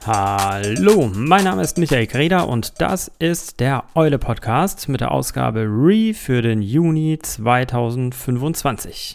Hallo, mein Name ist Michael Greder und das ist der Eule Podcast mit der Ausgabe Re für den Juni 2025.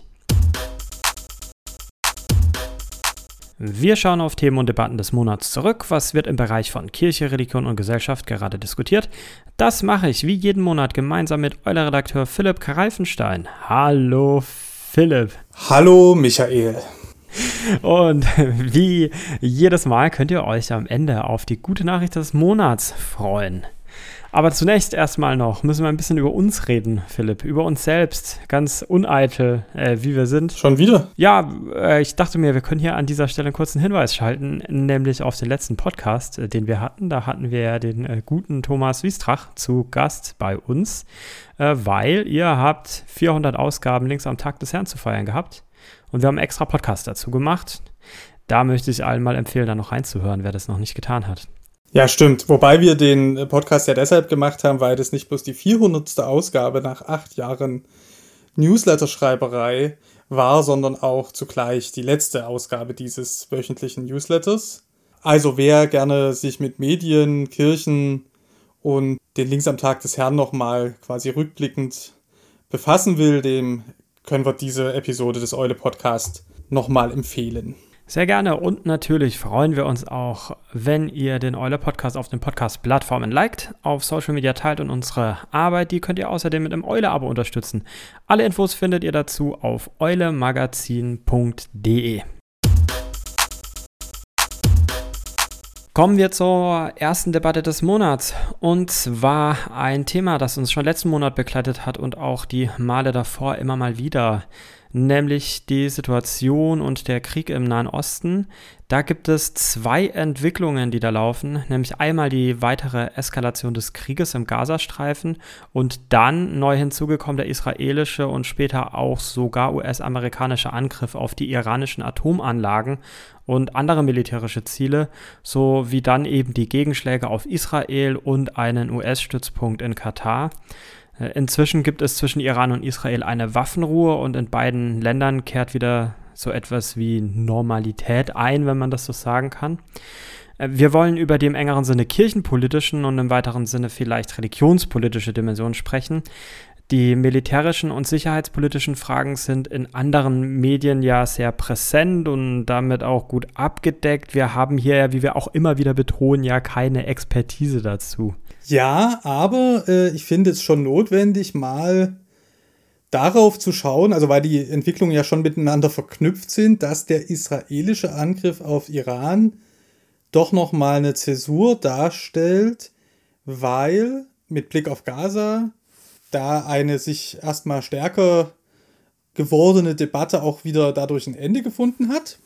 Wir schauen auf Themen und Debatten des Monats zurück. Was wird im Bereich von Kirche, Religion und Gesellschaft gerade diskutiert? Das mache ich wie jeden Monat gemeinsam mit Eule-Redakteur Philipp Greifenstein. Hallo Philipp. Hallo Michael. Und wie jedes Mal könnt ihr euch am Ende auf die gute Nachricht des Monats freuen. Aber zunächst erstmal noch müssen wir ein bisschen über uns reden, Philipp, über uns selbst, ganz uneitel, wie wir sind. Schon wieder? Ja, ich dachte mir, wir können hier an dieser Stelle einen kurzen Hinweis schalten, nämlich auf den letzten Podcast, den wir hatten. Da hatten wir ja den guten Thomas Wiestrach zu Gast bei uns, weil ihr habt 400 Ausgaben links am Tag des Herrn zu feiern gehabt. Und wir haben einen extra Podcast dazu gemacht. Da möchte ich allen mal empfehlen, da noch reinzuhören, wer das noch nicht getan hat. Ja, stimmt. Wobei wir den Podcast ja deshalb gemacht haben, weil das nicht bloß die 400. Ausgabe nach 8 Jahren Newsletter-Schreiberei war, sondern auch zugleich die letzte Ausgabe dieses wöchentlichen Newsletters. Also wer gerne sich mit Medien, Kirchen und den Links am Tag des Herrn nochmal quasi rückblickend befassen will, dem können wir diese Episode des Eule-Podcast nochmal empfehlen. Sehr gerne und natürlich freuen wir uns auch, wenn ihr den Eule-Podcast auf den Podcast-Plattformen liked, auf Social Media teilt und unsere Arbeit, die könnt ihr außerdem mit einem Eule-Abo unterstützen. Alle Infos findet ihr dazu auf eulemagazin.de. Kommen wir zur ersten Debatte des Monats, und zwar ein Thema, das uns schon letzten Monat begleitet hat und auch die Male davor immer mal wieder, nämlich die Situation und der Krieg im Nahen Osten. Da gibt es 2 Entwicklungen, die da laufen, nämlich einmal die weitere Eskalation des Krieges im Gazastreifen und dann neu hinzugekommen der israelische und später auch sogar US-amerikanische Angriff auf die iranischen Atomanlagen und andere militärische Ziele, sowie dann eben die Gegenschläge auf Israel und einen US-Stützpunkt in Katar. Inzwischen gibt es zwischen Iran und Israel eine Waffenruhe und in beiden Ländern kehrt wieder so etwas wie Normalität ein, wenn man das so sagen kann. Wir wollen über die im engeren Sinne kirchenpolitischen und im weiteren Sinne vielleicht religionspolitische Dimensionen sprechen. Die militärischen und sicherheitspolitischen Fragen sind in anderen Medien ja sehr präsent und damit auch gut abgedeckt. Wir haben hier, wie wir auch immer wieder betonen, ja keine Expertise dazu. Ja, aber ich finde es schon notwendig, mal darauf zu schauen, also weil die Entwicklungen ja schon miteinander verknüpft sind, dass der israelische Angriff auf Iran doch nochmal eine Zäsur darstellt, weil mit Blick auf Gaza da eine sich erstmal stärker gewordene Debatte auch wieder dadurch ein Ende gefunden hat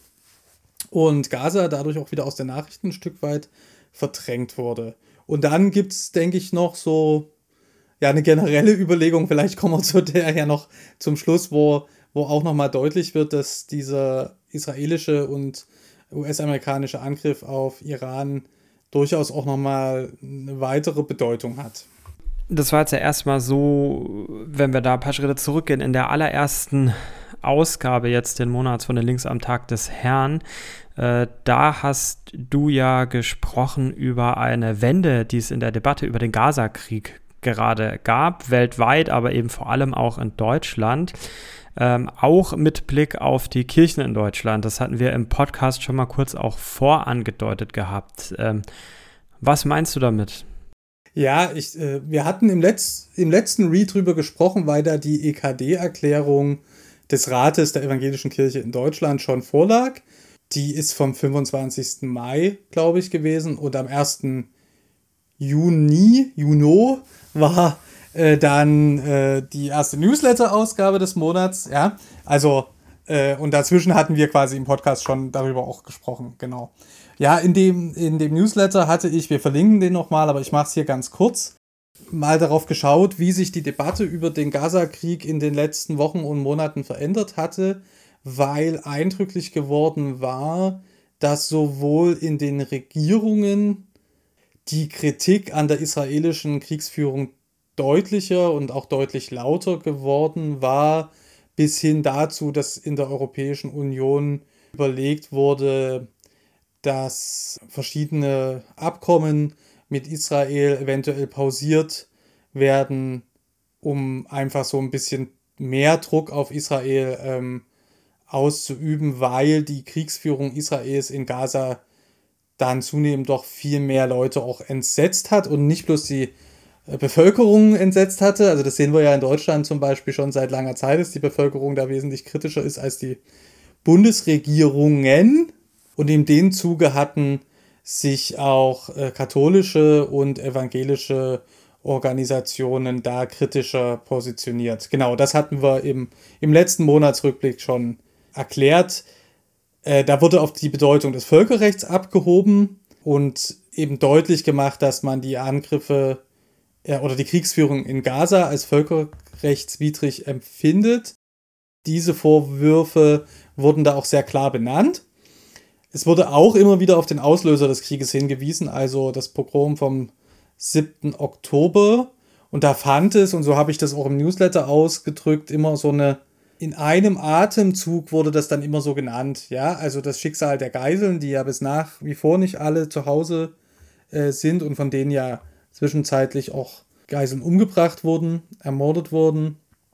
und Gaza dadurch auch wieder aus den Nachrichten ein Stück weit verdrängt wurde. Und dann gibt es, denke ich, noch so eine generelle Überlegung, vielleicht kommen wir zu der ja noch zum Schluss, wo auch nochmal deutlich wird, dass dieser israelische und US-amerikanische Angriff auf Iran durchaus auch nochmal eine weitere Bedeutung hat. Das war jetzt ja erstmal so, wenn wir da ein paar Schritte zurückgehen, in der allerersten Ausgabe jetzt den Monats von den Links am Tag des Herrn, da hast du ja gesprochen über eine Wende, die es in der Debatte über den Gaza-Krieg gerade gab, weltweit, aber eben vor allem auch in Deutschland, auch mit Blick auf die Kirchen in Deutschland. Das hatten wir im Podcast schon mal kurz auch vorangedeutet gehabt. Was meinst du damit? Ja, wir hatten im letzten Read drüber gesprochen, weil da die EKD-Erklärung des Rates der Evangelischen Kirche in Deutschland schon vorlag. Die ist vom 25. Mai, glaube ich, gewesen. Und am 1. Juni war dann die erste Newsletter-Ausgabe des Monats. Ja, also und dazwischen hatten wir quasi im Podcast schon darüber auch gesprochen, genau. Ja, in dem Newsletter hatte ich, wir verlinken den nochmal, aber ich mache es hier ganz kurz, mal darauf geschaut, wie sich die Debatte über den Gaza-Krieg in den letzten Wochen und Monaten verändert hatte, weil eindrücklich geworden war, dass sowohl in den Regierungen die Kritik an der israelischen Kriegsführung deutlicher und auch deutlich lauter geworden war, bis hin dazu, dass in der Europäischen Union überlegt wurde, dass verschiedene Abkommen mit Israel eventuell pausiert werden, um einfach so ein bisschen mehr Druck auf Israel auszuüben, weil die Kriegsführung Israels in Gaza dann zunehmend doch viel mehr Leute auch entsetzt hat und nicht bloß die Bevölkerung entsetzt hatte. Also das sehen wir ja in Deutschland zum Beispiel schon seit langer Zeit, dass die Bevölkerung da wesentlich kritischer ist als die Bundesregierungen. Und in dem Zuge hatten sich auch katholische und evangelische Organisationen da kritischer positioniert. Genau, das hatten wir im letzten Monatsrückblick schon erklärt. Da wurde auf die Bedeutung des Völkerrechts abgehoben und eben deutlich gemacht, dass man die Angriffe oder die Kriegsführung in Gaza als völkerrechtswidrig empfindet. Diese Vorwürfe wurden da auch sehr klar benannt. Es wurde auch immer wieder auf den Auslöser des Krieges hingewiesen, also das Pogrom vom 7. Oktober. Und da fand es, und so habe ich das auch im Newsletter ausgedrückt, immer so in einem Atemzug wurde das dann immer so genannt. Ja, also das Schicksal der Geiseln, die ja bis nach wie vor nicht alle zu Hause sind und von denen ja zwischenzeitlich auch Geiseln umgebracht wurden, ermordet wurden.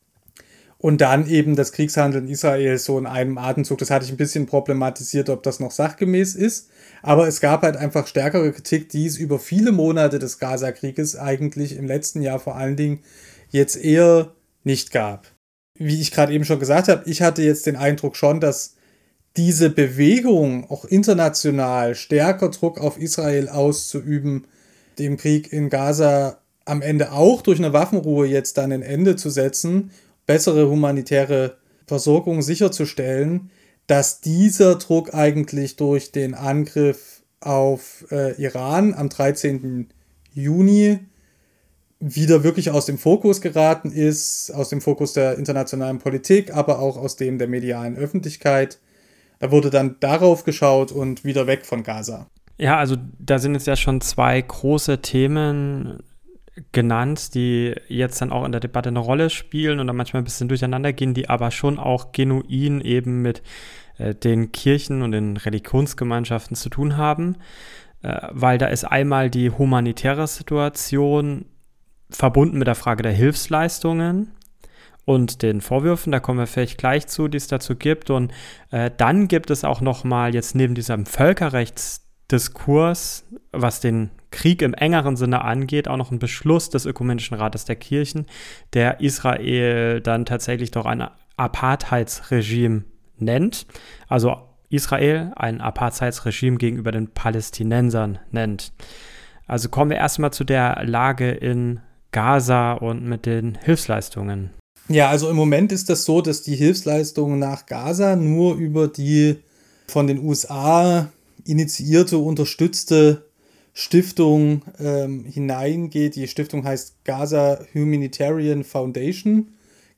Und dann eben das Kriegshandeln Israels so in einem Atemzug. Das hatte ich ein bisschen problematisiert, ob das noch sachgemäß ist. Aber es gab halt einfach stärkere Kritik, die es über viele Monate des Gaza-Krieges eigentlich im letzten Jahr vor allen Dingen jetzt eher nicht gab. Wie ich gerade eben schon gesagt habe, ich hatte jetzt den Eindruck schon, dass diese Bewegung auch international stärker Druck auf Israel auszuüben, dem Krieg in Gaza am Ende auch durch eine Waffenruhe jetzt dann ein Ende zu setzen, bessere humanitäre Versorgung sicherzustellen, dass dieser Druck eigentlich durch den Angriff auf Iran am 13. Juni wieder wirklich aus dem Fokus geraten ist, aus dem Fokus der internationalen Politik, aber auch aus dem der medialen Öffentlichkeit. Da wurde dann darauf geschaut und wieder weg von Gaza. Ja, also da sind jetzt ja schon zwei große Themen genannt, die jetzt dann auch in der Debatte eine Rolle spielen und dann manchmal ein bisschen durcheinander gehen, die aber schon auch genuin eben mit den Kirchen und den Religionsgemeinschaften zu tun haben, weil da ist einmal die humanitäre Situation verbunden mit der Frage der Hilfsleistungen und den Vorwürfen, da kommen wir vielleicht gleich zu, die es dazu gibt, und dann gibt es auch nochmal jetzt neben diesem Völkerrechtsdiskurs, was den Krieg im engeren Sinne angeht, auch noch ein Beschluss des Ökumenischen Rates der Kirchen, der Israel dann tatsächlich doch ein Apartheidsregime nennt, also Israel ein Apartheidsregime gegenüber den Palästinensern nennt. Also kommen wir erstmal zu der Lage in Gaza und mit den Hilfsleistungen. Ja, also im Moment ist das so, dass die Hilfsleistungen nach Gaza nur über die von den USA initiierte, unterstützte Stiftung hineingeht. Die Stiftung heißt Gaza Humanitarian Foundation,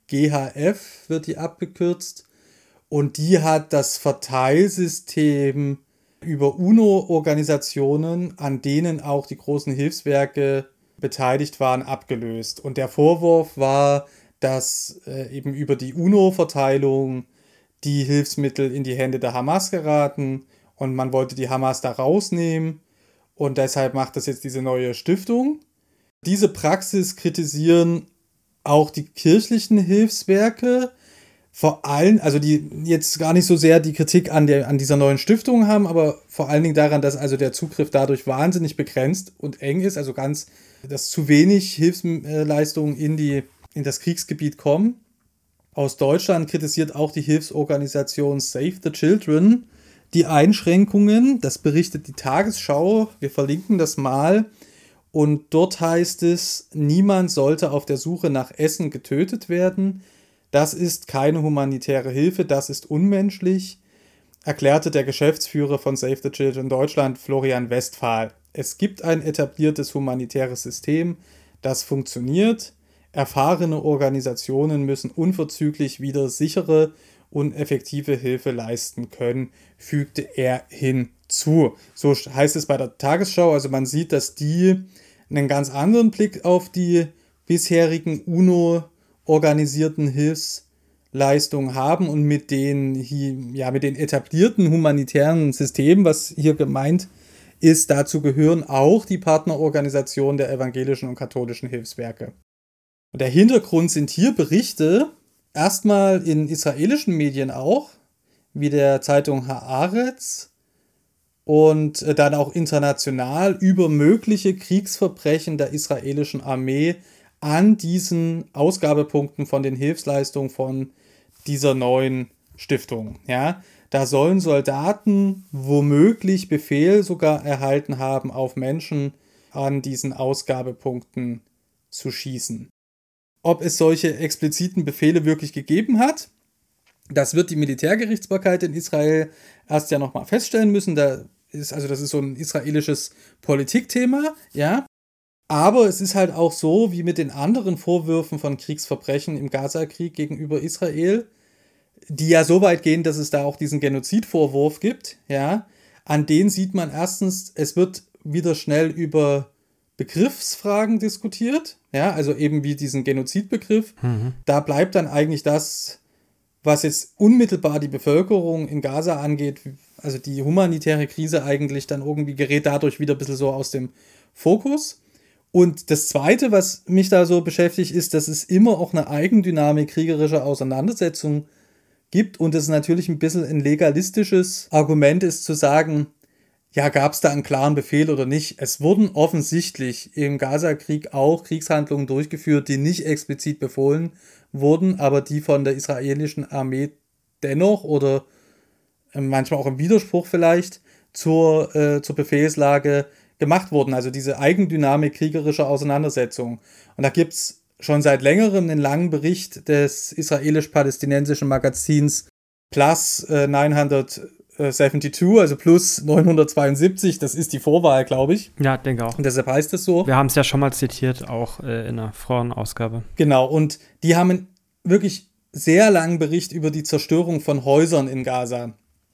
GHF wird die abgekürzt. Und die hat das Verteilsystem über UNO-Organisationen, an denen auch die großen Hilfswerke beteiligt waren, abgelöst. Und der Vorwurf war, dass eben über die UNO-Verteilung die Hilfsmittel in die Hände der Hamas geraten und man wollte die Hamas da rausnehmen und deshalb macht das jetzt diese neue Stiftung. Diese Praxis kritisieren auch die kirchlichen Hilfswerke, vor allem, also die jetzt gar nicht so sehr die Kritik an dieser neuen Stiftung haben, aber vor allen Dingen daran, dass also der Zugriff dadurch wahnsinnig begrenzt und eng ist, also dass zu wenig Hilfsleistungen in das Kriegsgebiet kommen. Aus Deutschland kritisiert auch die Hilfsorganisation Save the Children die Einschränkungen. Das berichtet die Tagesschau. Wir verlinken das mal. Und dort heißt es, niemand sollte auf der Suche nach Essen getötet werden. Das ist keine humanitäre Hilfe, das ist unmenschlich, erklärte der Geschäftsführer von Save the Children Deutschland, Florian Westphal. Es gibt ein etabliertes humanitäres System, das funktioniert. Erfahrene Organisationen müssen unverzüglich wieder sichere und effektive Hilfe leisten können, fügte er hinzu. So heißt es bei der Tagesschau. Also man sieht, dass die einen ganz anderen Blick auf die bisherigen UNO-organisierten Hilfsleistungen haben und mit den etablierten humanitären Systemen, was hier gemeint ist, dazu gehören auch die Partnerorganisationen der evangelischen und katholischen Hilfswerke. Und der Hintergrund sind hier Berichte, erstmal in israelischen Medien auch, wie der Zeitung Haaretz, und dann auch international über mögliche Kriegsverbrechen der israelischen Armee an diesen Ausgabepunkten von den Hilfsleistungen von dieser neuen Stiftung. Ja, da sollen Soldaten womöglich Befehl sogar erhalten haben, auf Menschen an diesen Ausgabepunkten zu schießen. Ob es solche expliziten Befehle wirklich gegeben hat, das wird die Militärgerichtsbarkeit in Israel erst ja nochmal feststellen müssen. Das ist so ein israelisches Politikthema, ja. Aber es ist halt auch so, wie mit den anderen Vorwürfen von Kriegsverbrechen im Gaza-Krieg gegenüber Israel, die ja so weit gehen, dass es da auch diesen Genozidvorwurf gibt, ja. An denen sieht man erstens, es wird wieder schnell über Begriffsfragen diskutiert, ja, also eben wie diesen Genozidbegriff. Da bleibt dann eigentlich das, was jetzt unmittelbar die Bevölkerung in Gaza angeht, also die humanitäre Krise eigentlich dann irgendwie gerät dadurch wieder ein bisschen so aus dem Fokus. Und das Zweite, was mich da so beschäftigt, ist, dass es immer auch eine Eigendynamik kriegerischer Auseinandersetzung gibt und es natürlich ein bisschen ein legalistisches Argument ist zu sagen, ja, gab es da einen klaren Befehl oder nicht? Es wurden offensichtlich im Gaza-Krieg auch Kriegshandlungen durchgeführt, die nicht explizit befohlen wurden, aber die von der israelischen Armee dennoch oder manchmal auch im Widerspruch vielleicht zur Befehlslage gemacht wurden. Also diese Eigendynamik kriegerischer Auseinandersetzungen. Und da gibt es schon seit längerem einen langen Bericht des israelisch-palästinensischen Magazins Plus 972, also plus 972, das ist die Vorwahl, glaube ich. Ja, denke auch. Und deshalb heißt es so. Wir haben es ja schon mal zitiert, auch in einer früheren Ausgabe. Genau, und die haben einen wirklich sehr langen Bericht über die Zerstörung von Häusern in Gaza.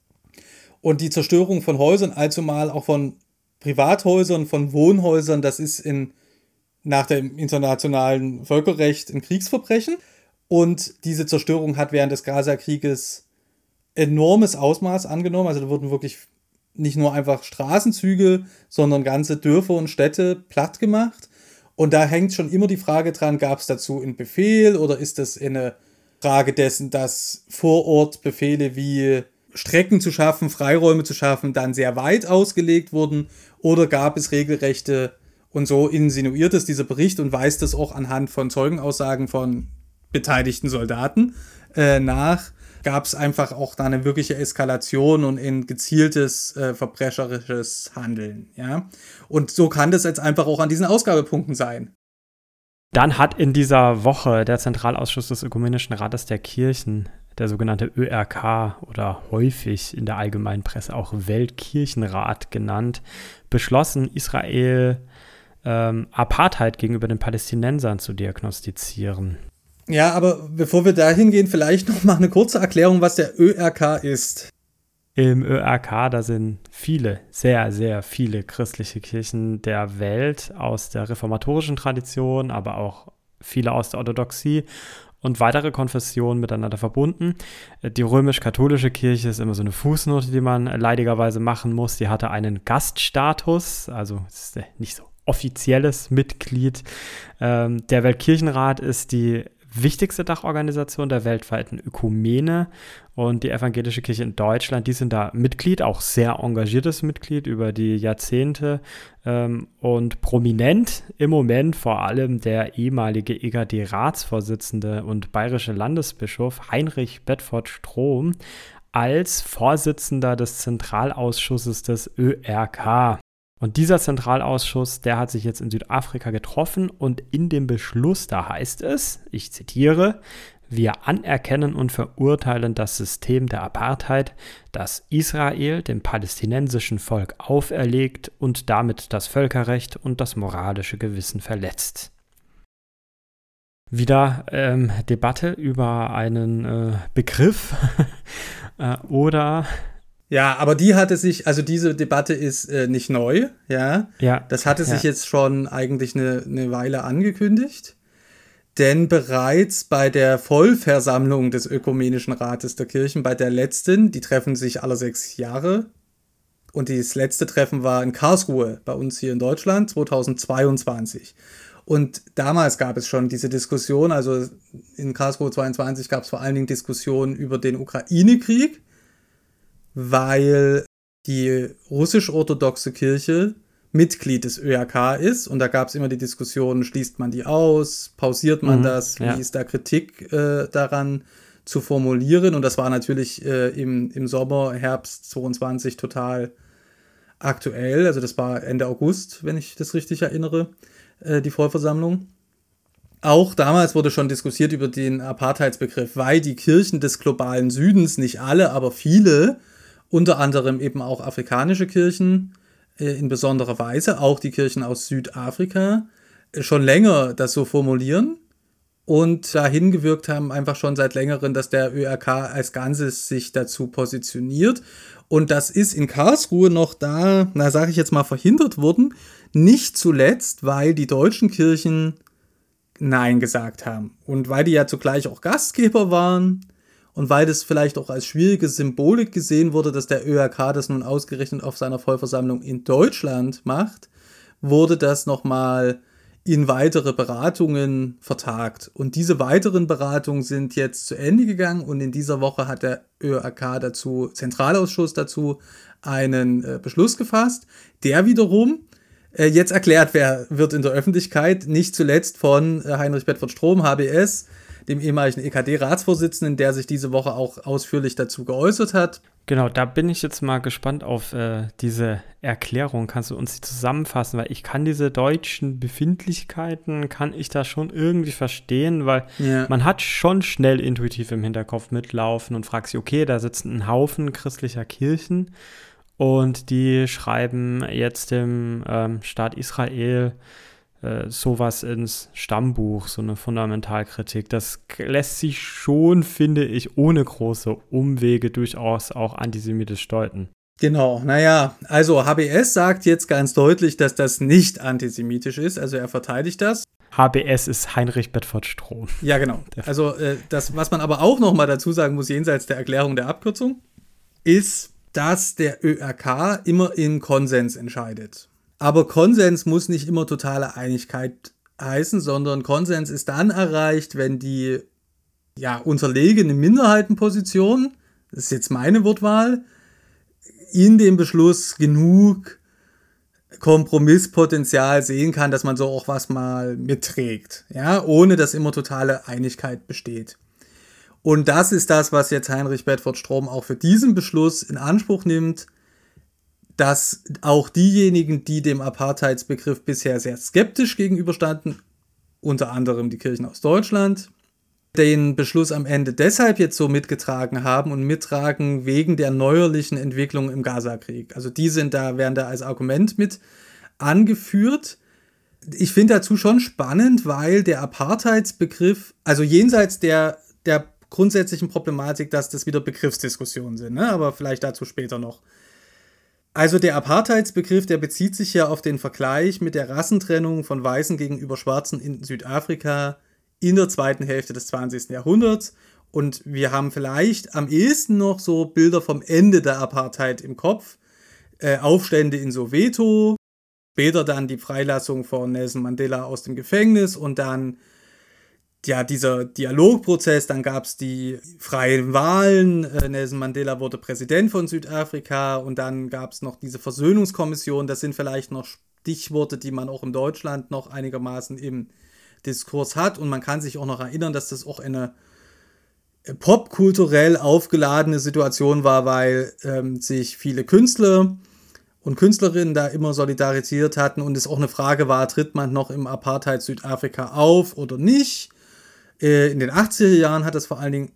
Und die Zerstörung von Häusern, allzumal auch von Privathäusern, von Wohnhäusern, das ist nach dem internationalen Völkerrecht ein Kriegsverbrechen. Und diese Zerstörung hat während des Gaza-Krieges enormes Ausmaß angenommen. Also da wurden wirklich nicht nur einfach Straßenzüge, sondern ganze Dörfer und Städte platt gemacht. Und da hängt schon immer die Frage dran, gab es dazu einen Befehl oder ist das eine Frage dessen, dass vor Ort Befehle wie Strecken zu schaffen, Freiräume zu schaffen, dann sehr weit ausgelegt wurden oder gab es regelrechte, und so insinuiert es dieser Bericht und weist es auch anhand von Zeugenaussagen von beteiligten Soldaten nach, gab es einfach auch da eine wirkliche Eskalation und ein gezieltes verbrecherisches Handeln. Ja? Und so kann das jetzt einfach auch an diesen Ausgabepunkten sein. Dann hat in dieser Woche der Zentralausschuss des Ökumenischen Rates der Kirchen, der sogenannte ÖRK oder häufig in der allgemeinen Presse auch Weltkirchenrat genannt, beschlossen, Israel Apartheid gegenüber den Palästinensern zu diagnostizieren. Ja, aber bevor wir dahin gehen, vielleicht noch mal eine kurze Erklärung, was der ÖRK ist. Im ÖRK, da sind viele, sehr, sehr viele christliche Kirchen der Welt aus der reformatorischen Tradition, aber auch viele aus der Orthodoxie und weitere Konfessionen miteinander verbunden. Die römisch-katholische Kirche ist immer so eine Fußnote, die man leidigerweise machen muss. Die hatte einen Gaststatus, also ist nicht so offizielles Mitglied. Der Weltkirchenrat ist die wichtigste Dachorganisation der weltweiten Ökumene und die evangelische Kirche in Deutschland, die sind da Mitglied, auch sehr engagiertes Mitglied über die Jahrzehnte und prominent im Moment vor allem der ehemalige EGD-Ratsvorsitzende und bayerische Landesbischof Heinrich Bedford-Strom als Vorsitzender des Zentralausschusses des ÖRK. Und dieser Zentralausschuss, der hat sich jetzt in Südafrika getroffen und in dem Beschluss, da heißt es, ich zitiere, wir anerkennen und verurteilen das System der Apartheid, das Israel dem palästinensischen Volk auferlegt und damit das Völkerrecht und das moralische Gewissen verletzt. Wieder Debatte über einen Begriff oder... Ja, aber die hatte sich, also diese Debatte ist nicht neu, ja. Ja. Das hatte sich jetzt schon eigentlich eine Weile angekündigt. Denn bereits bei der Vollversammlung des Ökumenischen Rates der Kirchen, bei der letzten, die treffen sich alle 6 Jahre, und das letzte Treffen war in Karlsruhe, bei uns hier in Deutschland, 2022. Und damals gab es schon diese Diskussion, also in Karlsruhe 22 gab es vor allen Dingen Diskussionen über den Ukraine-Krieg, weil die russisch-orthodoxe Kirche Mitglied des ÖRK ist, und da gab es immer die Diskussion, schließt man die aus, pausiert man das, wie ist da Kritik daran zu formulieren, und das war natürlich im Sommer, Herbst 22 total aktuell, also das war Ende August, wenn ich das richtig erinnere, die Vollversammlung. Auch damals wurde schon diskutiert über den Apartheidsbegriff, weil die Kirchen des globalen Südens, nicht alle, aber viele, unter anderem eben auch afrikanische Kirchen, in besonderer Weise, auch die Kirchen aus Südafrika, schon länger das so formulieren und dahin gewirkt haben, einfach schon seit längerem, dass der ÖRK als Ganzes sich dazu positioniert. Und das ist in Karlsruhe noch da, sage ich jetzt mal, verhindert worden, nicht zuletzt, weil die deutschen Kirchen Nein gesagt haben. Und weil die ja zugleich auch Gastgeber waren, und weil das vielleicht auch als schwierige Symbolik gesehen wurde, dass der ÖRK das nun ausgerechnet auf seiner Vollversammlung in Deutschland macht, wurde das nochmal in weitere Beratungen vertagt. Und diese weiteren Beratungen sind jetzt zu Ende gegangen, und in dieser Woche hat der ÖRK dazu, Zentralausschuss dazu, einen Beschluss gefasst, der wiederum jetzt erklärt wird in der Öffentlichkeit, nicht zuletzt von Heinrich Bedford Strom, HBS, dem ehemaligen EKD-Ratsvorsitzenden, der sich diese Woche auch ausführlich dazu geäußert hat. Genau, da bin ich jetzt mal gespannt auf diese Erklärung. Kannst du uns die zusammenfassen? Weil ich kann diese deutschen Befindlichkeiten, kann ich da schon irgendwie verstehen, weil man hat schon schnell intuitiv im Hinterkopf mitlaufen und fragt sich, okay, da sitzen ein Haufen christlicher Kirchen und die schreiben jetzt dem Staat Israel sowas ins Stammbuch, so eine Fundamentalkritik. Das lässt sich schon, finde ich, ohne große Umwege durchaus auch antisemitisch deuten. Genau, also HBS sagt jetzt ganz deutlich, dass das nicht antisemitisch ist, also er verteidigt das. HBS ist Heinrich Bedford Strom. Ja, genau. Also das, was man aber auch nochmal dazu sagen muss, jenseits der Erklärung der Abkürzung, ist, dass der ÖRK immer im Konsens entscheidet. Aber Konsens muss nicht immer totale Einigkeit heißen, sondern Konsens ist dann erreicht, wenn die unterlegene Minderheitenposition, das ist jetzt meine Wortwahl, in dem Beschluss genug Kompromisspotenzial sehen kann, dass man so auch was mal mitträgt, ohne dass immer totale Einigkeit besteht. Und das ist das, was jetzt Heinrich Bedford Strom auch für diesen Beschluss in Anspruch nimmt, dass auch diejenigen, die dem Apartheidsbegriff bisher sehr skeptisch gegenüberstanden, unter anderem die Kirchen aus Deutschland, den Beschluss am Ende deshalb jetzt so mitgetragen haben und mittragen wegen der neuerlichen Entwicklung im Gaza-Krieg. Also die werden da als Argument mit angeführt. Ich finde dazu schon spannend, weil der Apartheidsbegriff, also jenseits der grundsätzlichen Problematik, dass das wieder Begriffsdiskussionen sind, aber vielleicht dazu später noch. Also der Apartheidsbegriff, der bezieht sich ja auf den Vergleich mit der Rassentrennung von Weißen gegenüber Schwarzen in Südafrika in der zweiten Hälfte des 20. Jahrhunderts. Und wir haben vielleicht am ehesten noch so Bilder vom Ende der Apartheid im Kopf. Aufstände in Soweto, später dann die Freilassung von Nelson Mandela aus dem Gefängnis und dann dieser Dialogprozess, dann gab es die freien Wahlen, Nelson Mandela wurde Präsident von Südafrika und dann gab es noch diese Versöhnungskommission, das sind vielleicht noch Stichworte, die man auch in Deutschland noch einigermaßen im Diskurs hat und man kann sich auch noch erinnern, dass das auch eine popkulturell aufgeladene Situation war, weil sich viele Künstler und Künstlerinnen da immer solidarisiert hatten und es auch eine Frage war, tritt man noch im Apartheid Südafrika auf oder nicht? In den 80er Jahren hat das vor allen Dingen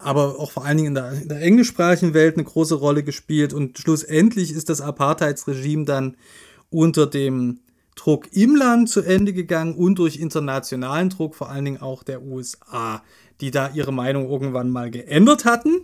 in der englischsprachigen Welt eine große Rolle gespielt und schlussendlich ist das Apartheidsregime dann unter dem Druck im Land zu Ende gegangen und durch internationalen Druck, vor allen Dingen auch der USA, die da ihre Meinung irgendwann mal geändert hatten,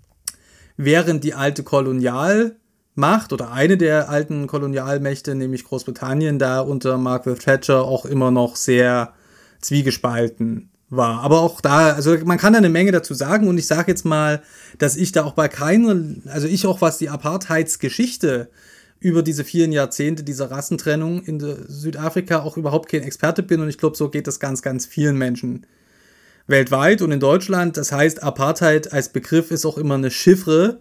während die alte Kolonialmacht oder eine der alten Kolonialmächte, nämlich Großbritannien, da unter Margaret Thatcher auch immer noch sehr zwiegespalten war. Aber auch da, also man kann da eine Menge dazu sagen und ich sage jetzt mal, dass ich da auch bei keiner, also ich auch was die Apartheidsgeschichte über diese vielen Jahrzehnte dieser Rassentrennung in Südafrika auch überhaupt kein Experte bin und ich glaube, so geht das ganz, ganz vielen Menschen weltweit und in Deutschland. Das heißt, Apartheid als Begriff ist auch immer eine Chiffre,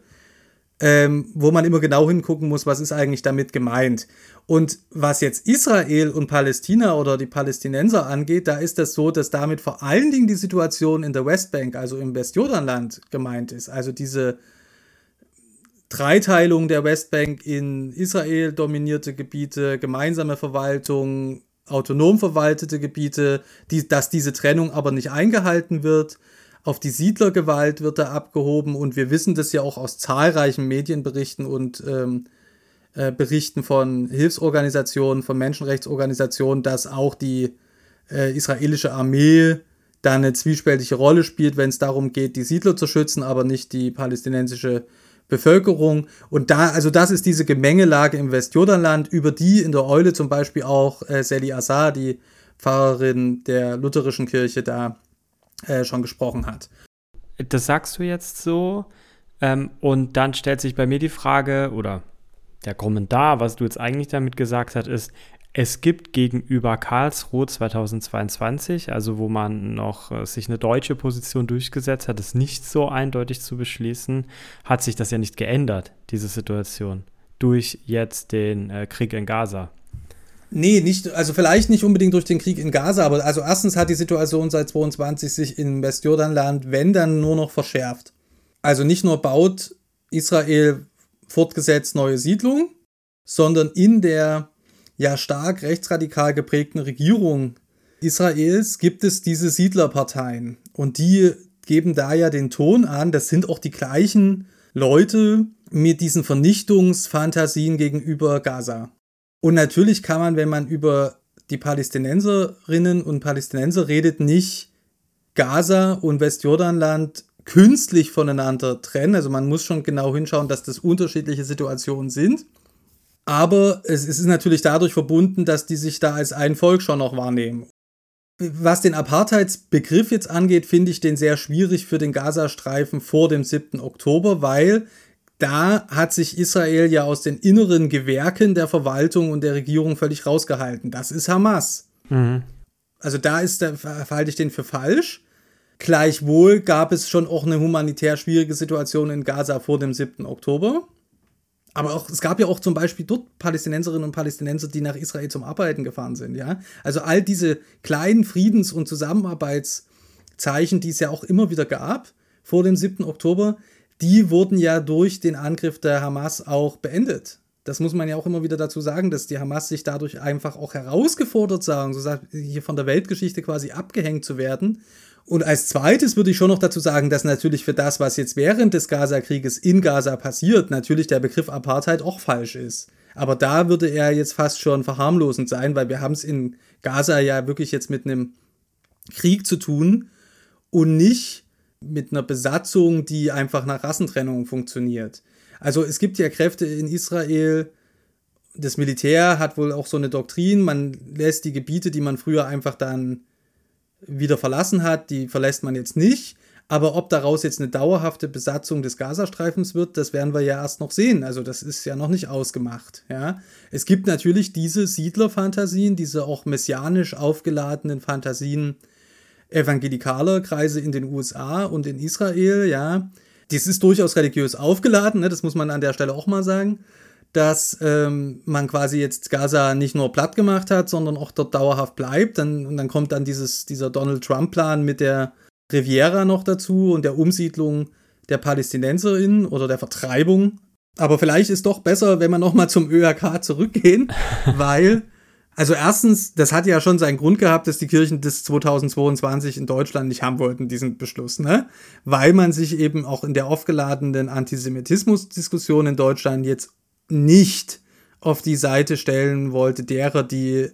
wo man immer genau hingucken muss, was ist eigentlich damit gemeint. Und was jetzt Israel und Palästina oder die Palästinenser angeht, da ist das so, dass damit vor allen Dingen die Situation in der Westbank, also im Westjordanland, gemeint ist. Also diese Dreiteilung der Westbank in Israel dominierte Gebiete, gemeinsame Verwaltung, autonom verwaltete Gebiete, dass diese Trennung aber nicht eingehalten wird. Auf die Siedlergewalt wird da abgehoben und wir wissen das ja auch aus zahlreichen Medienberichten und Berichten von Hilfsorganisationen, von Menschenrechtsorganisationen, dass auch die israelische Armee da eine zwiespältige Rolle spielt, wenn es darum geht, die Siedler zu schützen, aber nicht die palästinensische Bevölkerung. Und also das ist diese Gemengelage im Westjordanland, über die in der Eule zum Beispiel auch Sally Azar, die Pfarrerin der lutherischen Kirche, da schon gesprochen hat. Das sagst du jetzt so und dann stellt sich bei mir die Frage oder der Kommentar, was du jetzt eigentlich damit gesagt hast, ist, es gibt gegenüber Karlsruhe 2022, also wo man noch sich eine deutsche Position durchgesetzt hat, es nicht so eindeutig zu beschließen, hat sich das ja nicht geändert, diese Situation, durch jetzt den Krieg in Gaza. Nee, also vielleicht nicht unbedingt durch den Krieg in Gaza, aber also erstens hat die Situation seit 22 sich im Westjordanland, wenn dann nur noch verschärft. Also nicht nur baut Israel fortgesetzt neue Siedlungen, sondern in der ja stark rechtsradikal geprägten Regierung Israels gibt es diese Siedlerparteien und die geben da ja den Ton an, das sind auch die gleichen Leute mit diesen Vernichtungsfantasien gegenüber Gaza. Und natürlich kann man, wenn man über die Palästinenserinnen und Palästinenser redet, nicht Gaza und Westjordanland künstlich voneinander trennen. Also man muss schon genau hinschauen, dass das unterschiedliche Situationen sind. Aber es ist natürlich dadurch verbunden, dass die sich da als ein Volk schon noch wahrnehmen. Was den Apartheidsbegriff jetzt angeht, finde ich den sehr schwierig für den Gazastreifen vor dem 7. Oktober, weil da hat sich Israel ja aus den inneren Gewerken der Verwaltung und der Regierung völlig rausgehalten. Das ist Hamas. Mhm. Also da halte ich den für falsch. Gleichwohl gab es schon auch eine humanitär schwierige Situation in Gaza vor dem 7. Oktober. Aber es gab ja auch zum Beispiel dort Palästinenserinnen und Palästinenser, die nach Israel zum Arbeiten gefahren sind. Ja? Also all diese kleinen Friedens- und Zusammenarbeitszeichen, die es ja auch immer wieder gab vor dem 7. Oktober, die wurden ja durch den Angriff der Hamas auch beendet. Das muss man ja auch immer wieder dazu sagen, dass die Hamas sich dadurch einfach auch herausgefordert sah, so hier von der Weltgeschichte quasi abgehängt zu werden. Und als zweites würde ich schon noch dazu sagen, dass natürlich für das, was jetzt während des Gaza-Krieges in Gaza passiert, natürlich der Begriff Apartheid auch falsch ist. Aber da würde er jetzt fast schon verharmlosend sein, weil wir haben es in Gaza ja wirklich jetzt mit einem Krieg zu tun und nicht mit einer Besatzung, die einfach nach Rassentrennung funktioniert. Also es gibt ja Kräfte in Israel, das Militär hat wohl auch so eine Doktrin, man lässt die Gebiete, die man früher einfach dann wieder verlassen hat, die verlässt man jetzt nicht. Aber ob daraus jetzt eine dauerhafte Besatzung des Gazastreifens wird, das werden wir ja erst noch sehen. Also das ist ja noch nicht ausgemacht. Ja? Es gibt natürlich diese Siedlerfantasien, diese auch messianisch aufgeladenen Fantasien evangelikaler Kreise in den USA und in Israel. Ja? Das ist durchaus religiös aufgeladen, ne? Das muss man an der Stelle auch mal sagen, dass man quasi jetzt Gaza nicht nur platt gemacht hat, sondern auch dort dauerhaft bleibt. Und dann kommt dann dieser Donald-Trump-Plan mit der Riviera noch dazu und der Umsiedlung der PalästinenserInnen oder der Vertreibung. Aber vielleicht ist doch besser, wenn wir nochmal zum ÖRK zurückgehen, weil, also erstens, das hat ja schon seinen Grund gehabt, dass die Kirchen das 2022 in Deutschland nicht haben wollten, diesen Beschluss, ne? Weil man sich eben auch in der aufgeladenen Antisemitismus-Diskussion in Deutschland jetzt nicht auf die Seite stellen wollte derer, die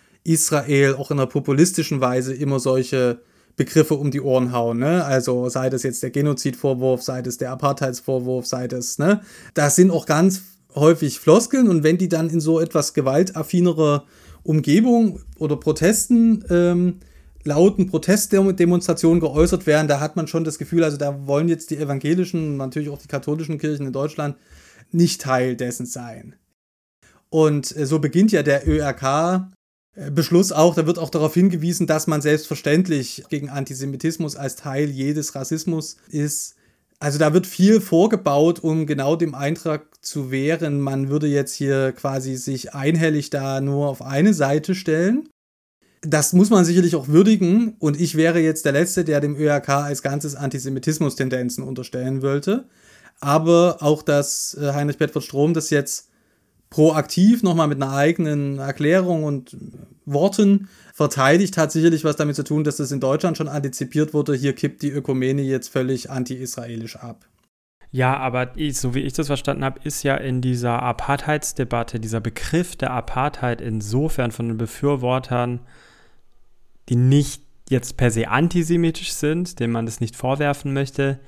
Israel auch in einer populistischen Weise immer solche Begriffe um die Ohren hauen, ne? Also sei das jetzt der Genozidvorwurf, sei das der Apartheidsvorwurf, sei das, ne? Das sind auch ganz häufig Floskeln und wenn die dann in so etwas gewaltaffinerer Umgebung oder Protesten lauten Protestdemonstrationen geäußert werden, da hat man schon das Gefühl, also da wollen jetzt die evangelischen, natürlich auch die katholischen Kirchen in Deutschland nicht Teil dessen sein. Und so beginnt ja der ÖRK-Beschluss auch, da wird auch darauf hingewiesen, dass man selbstverständlich gegen Antisemitismus als Teil jedes Rassismus ist. Also da wird viel vorgebaut, um genau dem Eintrag zu wehren, man würde jetzt hier quasi sich einhellig da nur auf eine Seite stellen. Das muss man sicherlich auch würdigen und ich wäre jetzt der Letzte, der dem ÖRK als ganzes Antisemitismus-Tendenzen unterstellen wollte. Aber auch, dass Heinrich Bedford Strom das jetzt proaktiv nochmal mit einer eigenen Erklärung und Worten verteidigt, hat sicherlich was damit zu tun, dass das in Deutschland schon antizipiert wurde. Hier kippt die Ökumene jetzt völlig anti-israelisch ab. Ja, aber so wie ich das verstanden habe, ist ja in dieser Apartheidsdebatte, dieser Begriff der Apartheid insofern von den Befürwortern, die nicht jetzt per se antisemitisch sind, denen man das nicht vorwerfen möchte,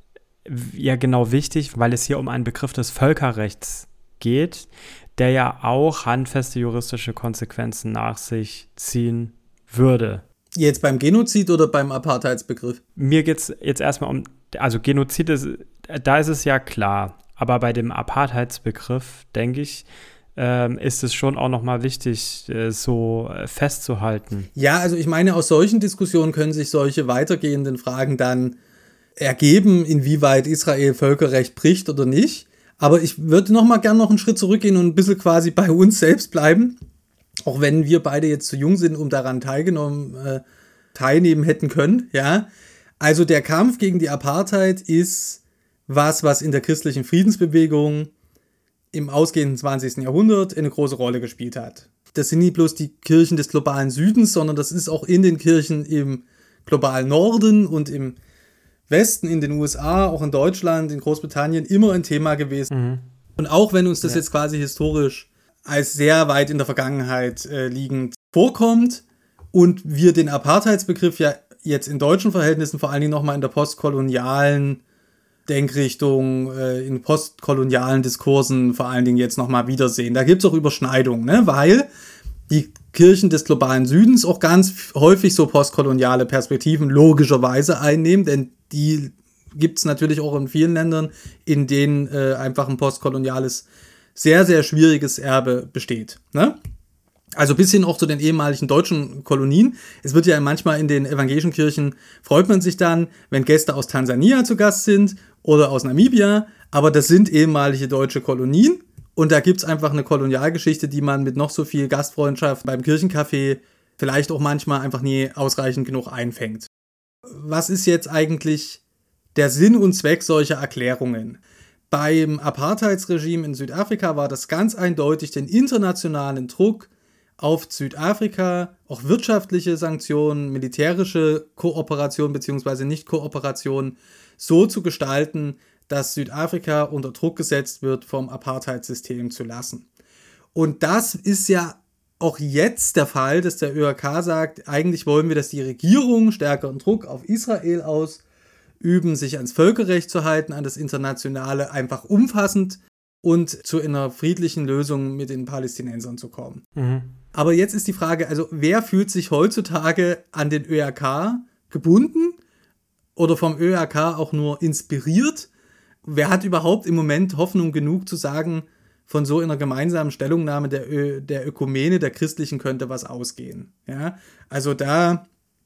ja genau wichtig, weil es hier um einen Begriff des Völkerrechts geht, der ja auch handfeste juristische Konsequenzen nach sich ziehen würde. Jetzt beim Genozid oder beim Apartheidsbegriff? Mir geht es jetzt erstmal um, also Genozid da ist es ja klar, aber bei dem Apartheidsbegriff, denke ich, ist es schon auch nochmal wichtig, so festzuhalten. Ja, also ich meine, aus solchen Diskussionen können sich solche weitergehenden Fragen dann ergeben, inwieweit Israel Völkerrecht bricht oder nicht. Aber ich würde gerne noch einen Schritt zurückgehen und ein bisschen quasi bei uns selbst bleiben. Auch wenn wir beide jetzt zu jung sind, um daran teilnehmen hätten können. Ja. Also der Kampf gegen die Apartheid ist was in der christlichen Friedensbewegung im ausgehenden 20. Jahrhundert eine große Rolle gespielt hat. Das sind nicht bloß die Kirchen des globalen Südens, sondern das ist auch in den Kirchen im globalen Norden und im Westen, in den USA, auch in Deutschland, in Großbritannien immer ein Thema gewesen. Mhm. Und auch wenn uns das jetzt quasi historisch als sehr weit in der Vergangenheit liegend vorkommt und wir den Apartheidsbegriff ja jetzt in deutschen Verhältnissen vor allen Dingen nochmal in der postkolonialen Denkrichtung, in postkolonialen Diskursen vor allen Dingen jetzt nochmal wiedersehen. Da gibt es auch Überschneidungen, ne? Weil die Kirchen des globalen Südens auch ganz häufig so postkoloniale Perspektiven logischerweise einnehmen, denn die gibt es natürlich auch in vielen Ländern, in denen einfach ein postkoloniales, sehr, sehr schwieriges Erbe besteht. Ne? Also bis hin auch zu den ehemaligen deutschen Kolonien. Es wird ja manchmal in den evangelischen Kirchen, freut man sich dann, wenn Gäste aus Tansania zu Gast sind oder aus Namibia, aber das sind ehemalige deutsche Kolonien und da gibt es einfach eine Kolonialgeschichte, die man mit noch so viel Gastfreundschaft beim Kirchencafé vielleicht auch manchmal einfach nie ausreichend genug einfängt. Was ist jetzt eigentlich der Sinn und Zweck solcher Erklärungen? Beim Apartheidsregime in Südafrika war das ganz eindeutig, den internationalen Druck auf Südafrika, auch wirtschaftliche Sanktionen, militärische Kooperation bzw. Nicht-Kooperation so zu gestalten, dass Südafrika unter Druck gesetzt wird, vom Apartheidssystem zu lassen. Und das ist ja auch jetzt der Fall, dass der ÖRK sagt, eigentlich wollen wir, dass die Regierung stärkeren Druck auf Israel ausüben, sich ans Völkerrecht zu halten, an das Internationale, einfach umfassend und zu einer friedlichen Lösung mit den Palästinensern zu kommen. Mhm. Aber jetzt ist die Frage, also wer fühlt sich heutzutage an den ÖRK gebunden oder vom ÖRK auch nur inspiriert? Wer hat überhaupt im Moment Hoffnung genug zu sagen, von so einer gemeinsamen Stellungnahme der Ökumene, der Christlichen, könnte was ausgehen? Ja? Also da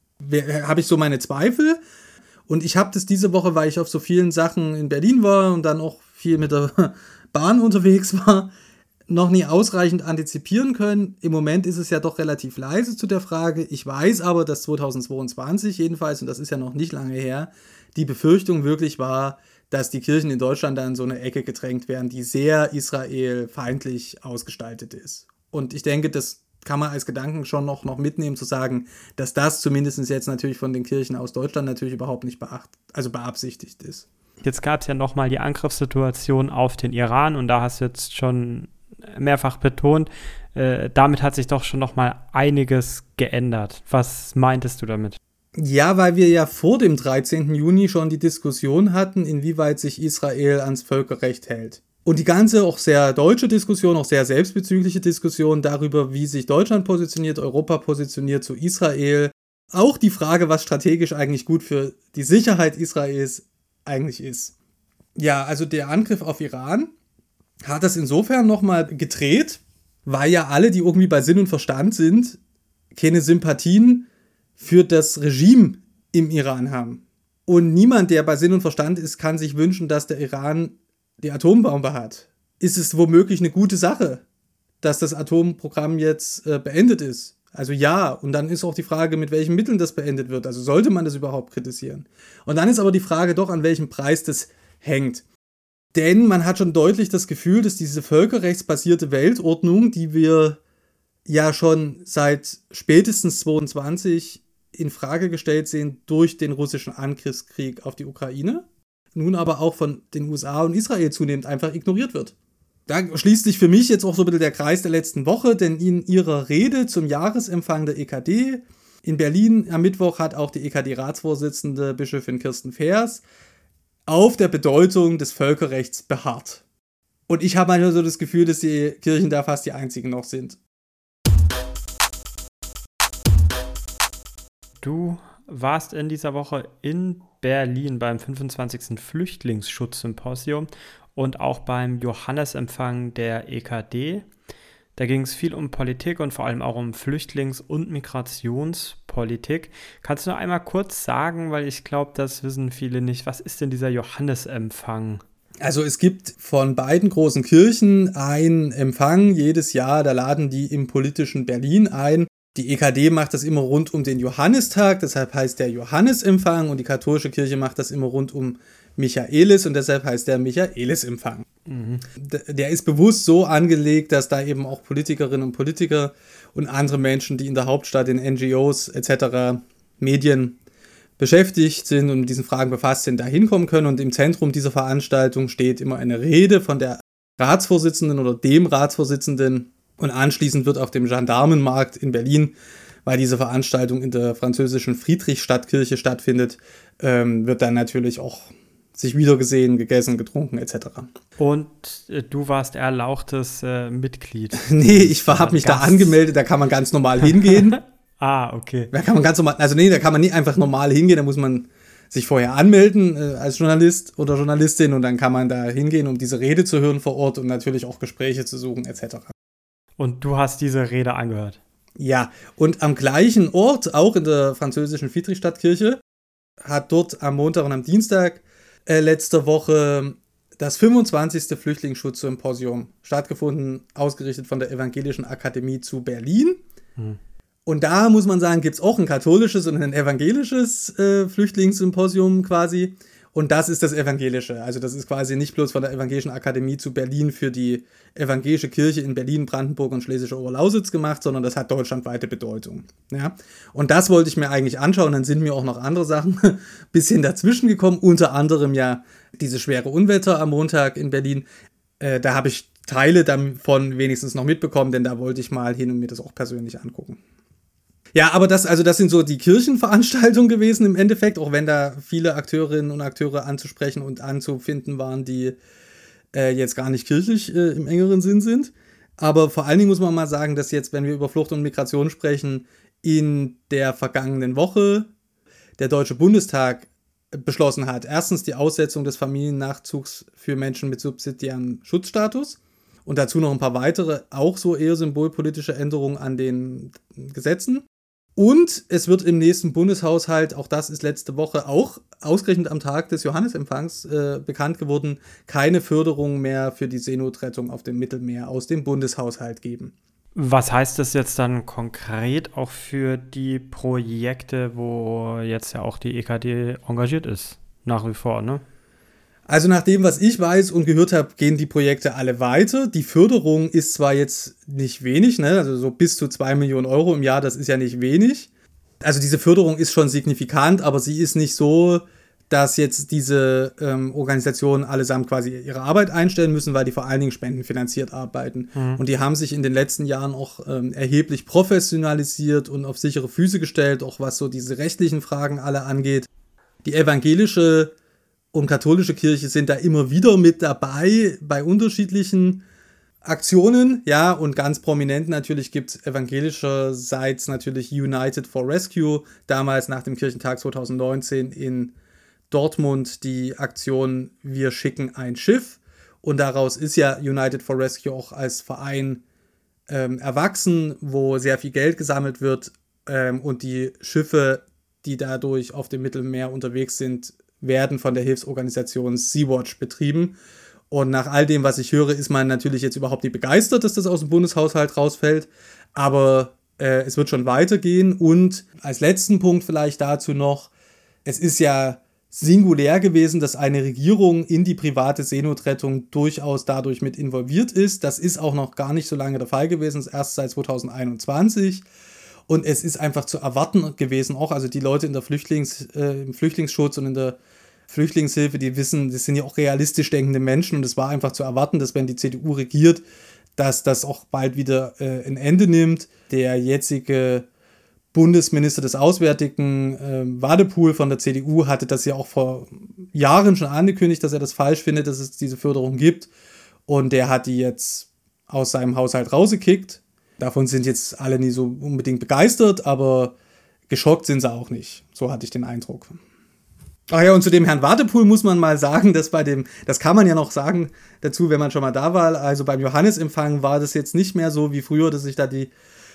habe ich so meine Zweifel. Und ich habe das diese Woche, weil ich auf so vielen Sachen in Berlin war und dann auch viel mit der Bahn unterwegs war, noch nie ausreichend antizipieren können. Im Moment ist es ja doch relativ leise zu der Frage. Ich weiß aber, dass 2022 jedenfalls, und das ist ja noch nicht lange her, die Befürchtung wirklich war, dass die Kirchen in Deutschland dann in so eine Ecke gedrängt werden, die sehr israelfeindlich ausgestaltet ist. Und ich denke, das kann man als Gedanken schon noch mitnehmen, zu sagen, dass das zumindest jetzt natürlich von den Kirchen aus Deutschland natürlich überhaupt nicht beabsichtigt ist. Jetzt gab es ja nochmal die Angriffssituation auf den Iran und da hast du jetzt schon mehrfach betont, damit hat sich doch schon nochmal einiges geändert. Was meintest du damit? Ja, weil wir ja vor dem 13. Juni schon die Diskussion hatten, inwieweit sich Israel ans Völkerrecht hält. Und die ganze auch sehr deutsche Diskussion, auch sehr selbstbezügliche Diskussion darüber, wie sich Deutschland positioniert, Europa positioniert zu Israel, auch die Frage, was strategisch eigentlich gut für die Sicherheit Israels eigentlich ist. Ja, also der Angriff auf Iran hat das insofern nochmal gedreht, weil ja alle, die irgendwie bei Sinn und Verstand sind, keine Sympathien für das Regime im Iran haben. Und niemand, der bei Sinn und Verstand ist, kann sich wünschen, dass der Iran die Atombombe hat. Ist es womöglich eine gute Sache, dass das Atomprogramm jetzt beendet ist? Also ja, und dann ist auch die Frage, mit welchen Mitteln das beendet wird. Also sollte man das überhaupt kritisieren? Und dann ist aber die Frage doch, an welchem Preis das hängt. Denn man hat schon deutlich das Gefühl, dass diese völkerrechtsbasierte Weltordnung, die wir ja schon seit spätestens 22 in Frage gestellt sehen durch den russischen Angriffskrieg auf die Ukraine, nun aber auch von den USA und Israel zunehmend einfach ignoriert wird. Da schließt sich für mich jetzt auch so ein bisschen der Kreis der letzten Woche, denn in ihrer Rede zum Jahresempfang der EKD in Berlin am Mittwoch hat auch die EKD-Ratsvorsitzende Bischöfin Kirsten Feers auf der Bedeutung des Völkerrechts beharrt. Und ich habe manchmal so das Gefühl, dass die Kirchen da fast die einzigen noch sind. Du warst in dieser Woche in Berlin beim 25. Flüchtlingsschutzsymposium und auch beim Johannesempfang der EKD. Da ging es viel um Politik und vor allem auch um Flüchtlings- und Migrationspolitik. Kannst du noch einmal kurz sagen, weil ich glaube, das wissen viele nicht, was ist denn dieser Johannesempfang? Also es gibt von beiden großen Kirchen einen Empfang jedes Jahr, da laden die im politischen Berlin ein. Die EKD macht das immer rund um den Johannistag, deshalb heißt der Johannesempfang, und die katholische Kirche macht das immer rund um Michaelis und deshalb heißt der Michaelisempfang. Mhm. Der ist bewusst so angelegt, dass da eben auch Politikerinnen und Politiker und andere Menschen, die in der Hauptstadt in NGOs etc., Medien beschäftigt sind und mit diesen Fragen befasst sind, da hinkommen können. Und im Zentrum dieser Veranstaltung steht immer eine Rede von der Ratsvorsitzenden oder dem Ratsvorsitzenden. Und anschließend wird auf dem Gendarmenmarkt in Berlin, weil diese Veranstaltung in der französischen Friedrichstadtkirche stattfindet, wird dann natürlich auch sich wiedergesehen, gegessen, getrunken etc. Und du warst erlauchtes Mitglied? Nee, ich habe mich da angemeldet, da kann man ganz normal hingehen. Okay. Da kann man ganz normal, also nee, da kann man nicht einfach normal hingehen, da muss man sich vorher anmelden als Journalist oder Journalistin und dann kann man da hingehen, um diese Rede zu hören vor Ort und natürlich auch Gespräche zu suchen etc. Und du hast diese Rede angehört? Ja, und am gleichen Ort, auch in der französischen Friedrichstadtkirche, hat dort am Montag und am Dienstag letzte Woche das 25. Flüchtlingsschutzsymposium stattgefunden, ausgerichtet von der Evangelischen Akademie zu Berlin. Und da muss man sagen, gibt es auch ein katholisches und ein evangelisches Flüchtlingssymposium quasi. Und das ist das Evangelische. Also das ist quasi nicht bloß von der Evangelischen Akademie zu Berlin für die evangelische Kirche in Berlin, Brandenburg und Schlesische Oberlausitz gemacht, sondern das hat deutschlandweite Bedeutung. Ja? Und das wollte ich mir eigentlich anschauen. Dann sind mir auch noch andere Sachen ein bisschen dazwischen gekommen. Unter anderem ja diese schwere Unwetter am Montag in Berlin. Da habe ich Teile davon wenigstens noch mitbekommen, denn da wollte ich mal hin und mir das auch persönlich angucken. Ja, aber das sind so die Kirchenveranstaltungen gewesen im Endeffekt, auch wenn da viele Akteurinnen und Akteure anzusprechen und anzufinden waren, die jetzt gar nicht kirchlich im engeren Sinn sind. Aber vor allen Dingen muss man mal sagen, dass jetzt, wenn wir über Flucht und Migration sprechen, in der vergangenen Woche der Deutsche Bundestag beschlossen hat, erstens die Aussetzung des Familiennachzugs für Menschen mit subsidiärem Schutzstatus und dazu noch ein paar weitere, auch so eher symbolpolitische Änderungen an den Gesetzen. Und es wird im nächsten Bundeshaushalt, auch das ist letzte Woche auch ausgerechnet am Tag des Johannesempfangs bekannt geworden, keine Förderung mehr für die Seenotrettung auf dem Mittelmeer aus dem Bundeshaushalt geben. Was heißt das jetzt dann konkret auch für die Projekte, wo jetzt ja auch die EKD engagiert ist, nach wie vor, ne? Also nach dem, was ich weiß und gehört habe, gehen die Projekte alle weiter. Die Förderung ist zwar jetzt nicht wenig, ne? Also so bis zu 2 Millionen Euro im Jahr, das ist ja nicht wenig. Also diese Förderung ist schon signifikant, aber sie ist nicht so, dass jetzt diese Organisationen allesamt quasi ihre Arbeit einstellen müssen, weil die vor allen Dingen spendenfinanziert arbeiten. Und die haben sich in den letzten Jahren auch erheblich professionalisiert und auf sichere Füße gestellt, auch was so diese rechtlichen Fragen alle angeht. Die evangelische und katholische Kirche sind da immer wieder mit dabei bei unterschiedlichen Aktionen, ja, und ganz prominent natürlich gibt es evangelischerseits natürlich United for Rescue, damals nach dem Kirchentag 2019 in Dortmund die Aktion Wir schicken ein Schiff, und daraus ist ja United for Rescue auch als Verein erwachsen, wo sehr viel Geld gesammelt wird, und die Schiffe, die dadurch auf dem Mittelmeer unterwegs sind, werden von der Hilfsorganisation Sea-Watch betrieben. Und nach all dem, was ich höre, ist man natürlich jetzt überhaupt nicht begeistert, dass das aus dem Bundeshaushalt rausfällt. Aber es wird schon weitergehen. Und als letzten Punkt vielleicht dazu noch, es ist ja singulär gewesen, dass eine Regierung in die private Seenotrettung durchaus dadurch mit involviert ist. Das ist auch noch gar nicht so lange der Fall gewesen, erst seit 2021. Und es ist einfach zu erwarten gewesen auch, also die Leute in der im Flüchtlingsschutz und in der Flüchtlingshilfe, die wissen, das sind ja auch realistisch denkende Menschen, und es war einfach zu erwarten, dass wenn die CDU regiert, dass das auch bald wieder ein Ende nimmt. Der jetzige Bundesminister des Auswärtigen, Wadepool von der CDU, hatte das ja auch vor Jahren schon angekündigt, dass er das falsch findet, dass es diese Förderung gibt, und der hat die jetzt aus seinem Haushalt rausgekickt. Davon sind jetzt alle nie so unbedingt begeistert, aber geschockt sind sie auch nicht. So hatte ich den Eindruck. Ach ja, und zu dem Herrn Wadepool muss man mal sagen, dass das kann man ja noch sagen dazu, wenn man schon mal da war, also beim Johannesempfang war das jetzt nicht mehr so wie früher, dass sich da die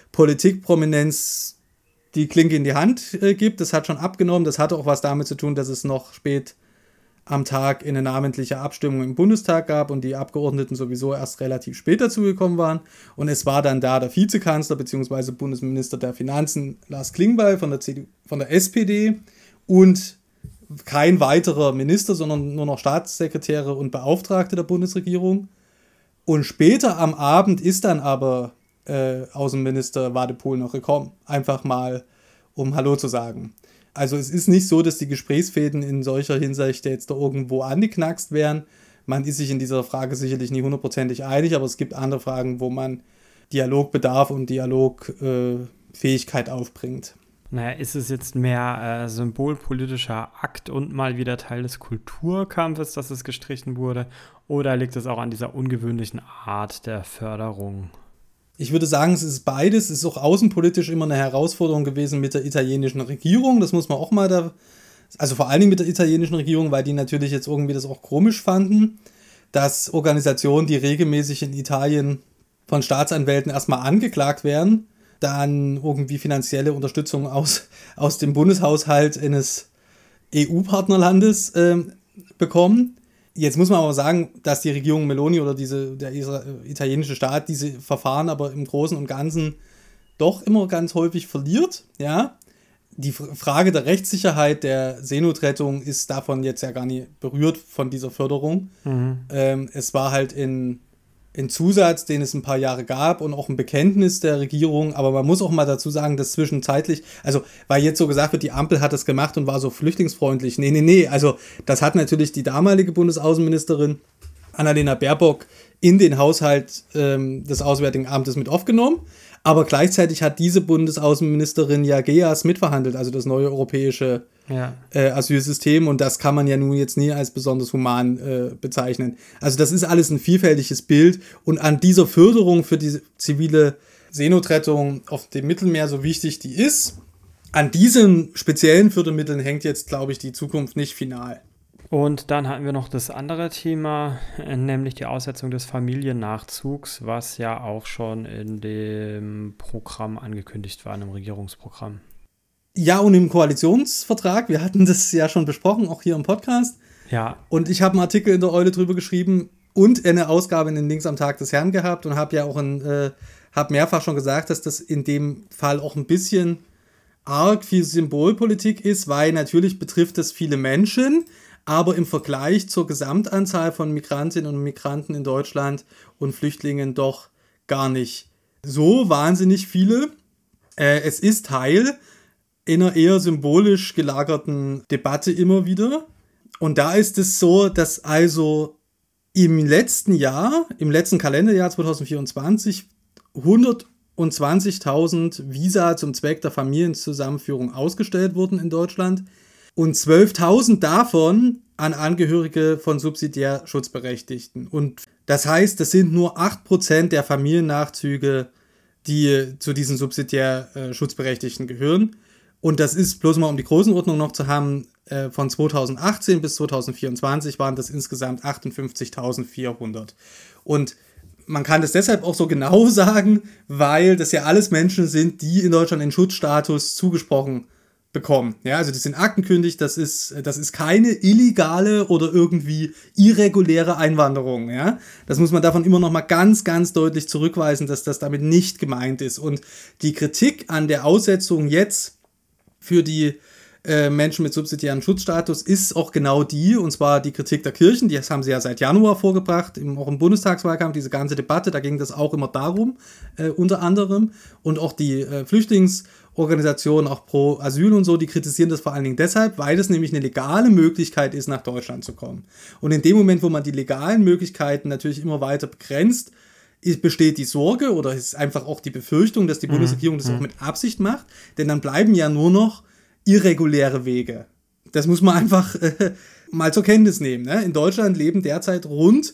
Politikprominenz die Klinke in die Hand gibt. Das hat schon abgenommen. Das hatte auch was damit zu tun, dass es noch spät am Tag eine namentliche Abstimmung im Bundestag gab und die Abgeordneten sowieso erst relativ spät dazugekommen waren. Und es war dann da der Vizekanzler bzw. Bundesminister der Finanzen Lars Klingbeil von der SPD und kein weiterer Minister, sondern nur noch Staatssekretäre und Beauftragte der Bundesregierung. Und später am Abend ist dann aber Außenminister Wadepool noch gekommen. Einfach mal, um Hallo zu sagen. Also es ist nicht so, dass die Gesprächsfäden in solcher Hinsicht jetzt da irgendwo angeknackst wären. Man ist sich in dieser Frage sicherlich nie hundertprozentig einig, aber es gibt andere Fragen, wo man Dialogbedarf und Dialogfähigkeit aufbringt. Naja, ist es jetzt mehr symbolpolitischer Akt und mal wieder Teil des Kulturkampfes, dass es gestrichen wurde? Oder liegt es auch an dieser ungewöhnlichen Art der Förderung? Ich würde sagen, es ist beides. Es ist auch außenpolitisch immer eine Herausforderung gewesen mit der italienischen Regierung. Das muss man auch mal also vor allen Dingen mit der italienischen Regierung, weil die natürlich jetzt irgendwie das auch komisch fanden, dass Organisationen, die regelmäßig in Italien von Staatsanwälten erstmal angeklagt werden, dann irgendwie finanzielle Unterstützung aus dem Bundeshaushalt eines EU-Partnerlandes bekommen. Jetzt muss man aber sagen, dass die Regierung Meloni oder der italienische Staat diese Verfahren aber im Großen und Ganzen doch immer ganz häufig verliert. Ja? Die Frage der Rechtssicherheit der Seenotrettung ist davon jetzt ja gar nicht berührt von dieser Förderung. Mhm. Es war halt ein Zusatz, den es ein paar Jahre gab und auch ein Bekenntnis der Regierung, aber man muss auch mal dazu sagen, dass zwischenzeitlich, also weil jetzt so gesagt wird, die Ampel hat das gemacht und war so flüchtlingsfreundlich. Nee, also das hat natürlich die damalige Bundesaußenministerin Annalena Baerbock in den Haushalt des Auswärtigen Amtes mit aufgenommen, aber gleichzeitig hat diese Bundesaußenministerin ja GEAS mitverhandelt, also das neue europäische Asylsystem, und das kann man ja nun jetzt nie als besonders human bezeichnen. Also das ist alles ein vielfältiges Bild, und an dieser Förderung für die zivile Seenotrettung auf dem Mittelmeer, so wichtig die ist, an diesen speziellen Fördermitteln hängt jetzt, glaube ich, die Zukunft nicht final. Und dann hatten wir noch das andere Thema, nämlich die Aussetzung des Familiennachzugs, was ja auch schon in dem Programm angekündigt war, in einem Regierungsprogramm. Ja, und im Koalitionsvertrag, wir hatten das ja schon besprochen, auch hier im Podcast. Ja. Und ich habe einen Artikel in der Eule drüber geschrieben und eine Ausgabe in den Links am Tag des Herrn gehabt und habe ja auch habe mehrfach schon gesagt, dass das in dem Fall auch ein bisschen arg viel Symbolpolitik ist, weil natürlich betrifft das viele Menschen, aber im Vergleich zur Gesamtanzahl von Migrantinnen und Migranten in Deutschland und Flüchtlingen doch gar nicht so wahnsinnig viele. Es ist Teil einer eher symbolisch gelagerten Debatte immer wieder. Und da ist es so, dass also im letzten Kalenderjahr 2024, 120.000 Visa zum Zweck der Familienzusammenführung ausgestellt wurden in Deutschland und 12.000 davon an Angehörige von subsidiär Schutzberechtigten. Und Das heißt, es sind nur 8% der Familiennachzüge, die zu diesen subsidiär Schutzberechtigten gehören. Und das ist, bloß mal um die Größenordnung noch zu haben, von 2018 bis 2024 waren das insgesamt 58.400. Und man kann das deshalb auch so genau sagen, weil das ja alles Menschen sind, die in Deutschland den Schutzstatus zugesprochen bekommen. Ja, also die sind aktenkündig, das ist keine illegale oder irgendwie irreguläre Einwanderung. Ja, das muss man davon immer noch mal ganz, ganz deutlich zurückweisen, dass das damit nicht gemeint ist. Und die Kritik an der Aussetzung jetzt für die Menschen mit subsidiärem Schutzstatus ist auch genau die, und zwar die Kritik der Kirchen, das haben sie ja seit Januar vorgebracht, auch im Bundestagswahlkampf, diese ganze Debatte, da ging das auch immer darum, unter anderem, und auch die Flüchtlingsorganisationen, auch pro Asyl und so, die kritisieren das vor allen Dingen deshalb, weil das nämlich eine legale Möglichkeit ist, nach Deutschland zu kommen. Und in dem Moment, wo man die legalen Möglichkeiten natürlich immer weiter begrenzt, besteht die Sorge oder ist einfach auch die Befürchtung, dass die Bundesregierung das auch mit Absicht macht, denn dann bleiben ja nur noch irreguläre Wege. Das muss man einfach mal zur Kenntnis nehmen. Ne? In Deutschland leben derzeit rund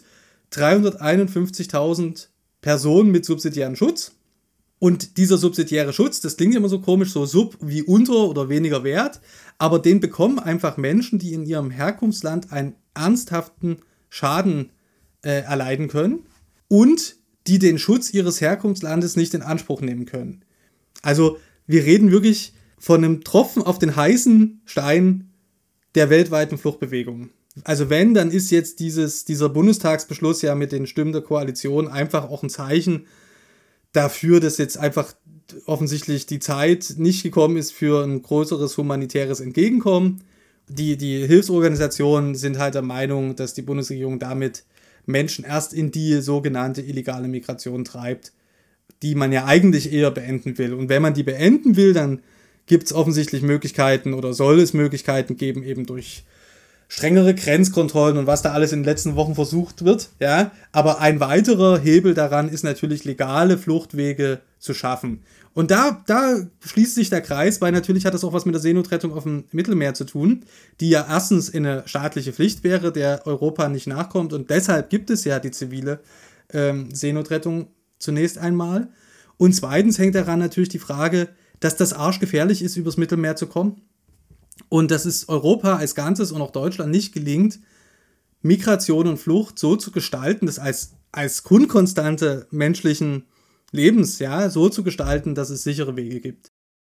351.000 Personen mit subsidiärem Schutz. Und dieser subsidiäre Schutz, das klingt immer so komisch, so sub wie unter oder weniger wert, aber den bekommen einfach Menschen, die in ihrem Herkunftsland einen ernsthaften Schaden erleiden können und die den Schutz ihres Herkunftslandes nicht in Anspruch nehmen können. Also wir reden wirklich von einem Tropfen auf den heißen Stein der weltweiten Fluchtbewegung. Also wenn, dann ist jetzt dieser Bundestagsbeschluss ja mit den Stimmen der Koalition einfach auch ein Zeichen dafür, dass jetzt einfach offensichtlich die Zeit nicht gekommen ist für ein größeres humanitäres Entgegenkommen. Die Hilfsorganisationen sind halt der Meinung, dass die Bundesregierung damit Menschen erst in die sogenannte illegale Migration treibt, die man ja eigentlich eher beenden will. Und wenn man die beenden will, dann gibt es offensichtlich Möglichkeiten oder soll es Möglichkeiten geben, eben durch strengere Grenzkontrollen und was da alles in den letzten Wochen versucht wird. Ja? Aber ein weiterer Hebel daran ist natürlich, legale Fluchtwege zu schaffen. Und da schließt sich der Kreis, weil natürlich hat das auch was mit der Seenotrettung auf dem Mittelmeer zu tun, die ja erstens eine staatliche Pflicht wäre, der Europa nicht nachkommt. Und deshalb gibt es ja die zivile Seenotrettung zunächst einmal. Und zweitens hängt daran natürlich die Frage, dass das arschgefährlich ist, übers Mittelmeer zu kommen. Und dass es Europa als Ganzes und auch Deutschland nicht gelingt, Migration und Flucht so zu gestalten, das als Grundkonstante menschlichen Lebens, ja, so zu gestalten, dass es sichere Wege gibt.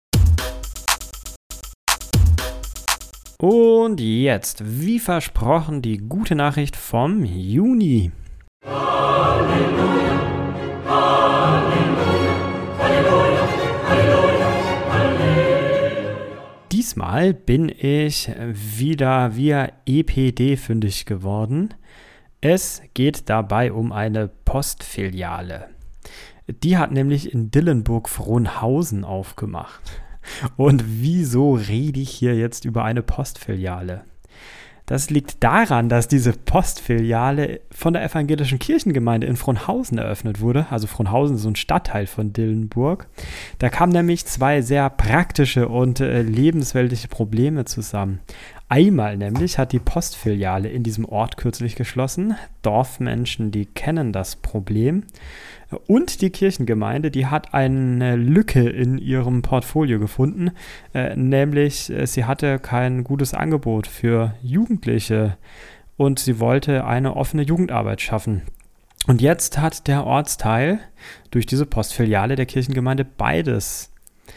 Und jetzt, wie versprochen, die gute Nachricht vom Juni. Halleluja, Halleluja, Halleluja, Halleluja, Halleluja. Diesmal bin ich wieder via EPD fündig geworden. Es geht dabei um eine Postfiliale. Die hat nämlich in Dillenburg-Frohnhausen aufgemacht. Und wieso rede ich hier jetzt über eine Postfiliale? Das liegt daran, dass diese Postfiliale von der evangelischen Kirchengemeinde in Frohnhausen eröffnet wurde. Also Frohnhausen ist so ein Stadtteil von Dillenburg. Da kamen nämlich zwei sehr praktische und lebensweltliche Probleme zusammen. Einmal nämlich hat die Postfiliale in diesem Ort kürzlich geschlossen. Dorfmenschen, die kennen das Problem. Und die Kirchengemeinde, die hat eine Lücke in ihrem Portfolio gefunden, nämlich sie hatte kein gutes Angebot für Jugendliche und sie wollte eine offene Jugendarbeit schaffen. Und jetzt hat der Ortsteil durch diese Postfiliale der Kirchengemeinde beides.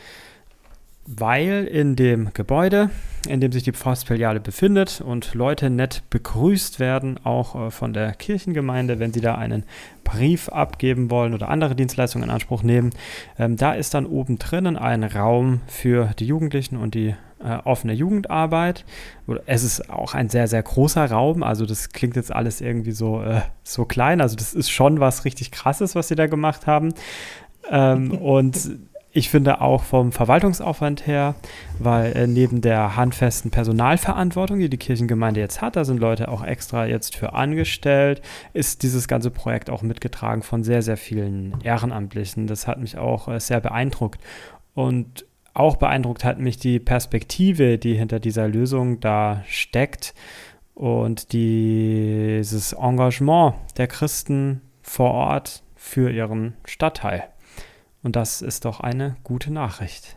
Weil in dem Gebäude, in dem sich die Postfiliale befindet und Leute nett begrüßt werden, auch von der Kirchengemeinde, wenn sie da einen Brief abgeben wollen oder andere Dienstleistungen in Anspruch nehmen, da ist dann oben drinnen ein Raum für die Jugendlichen und die offene Jugendarbeit. Es ist auch ein sehr, sehr großer Raum, also das klingt jetzt alles irgendwie so klein, also das ist schon was richtig Krasses, was sie da gemacht haben. Und ich finde auch vom Verwaltungsaufwand her, weil neben der handfesten Personalverantwortung, die die Kirchengemeinde jetzt hat, da sind Leute auch extra jetzt für angestellt, ist dieses ganze Projekt auch mitgetragen von sehr, sehr vielen Ehrenamtlichen. Das hat mich auch sehr beeindruckt. Und auch beeindruckt hat mich die Perspektive, die hinter dieser Lösung da steckt. und dieses Engagement der Christen vor Ort für ihren Stadtteil. Und das ist doch eine gute Nachricht.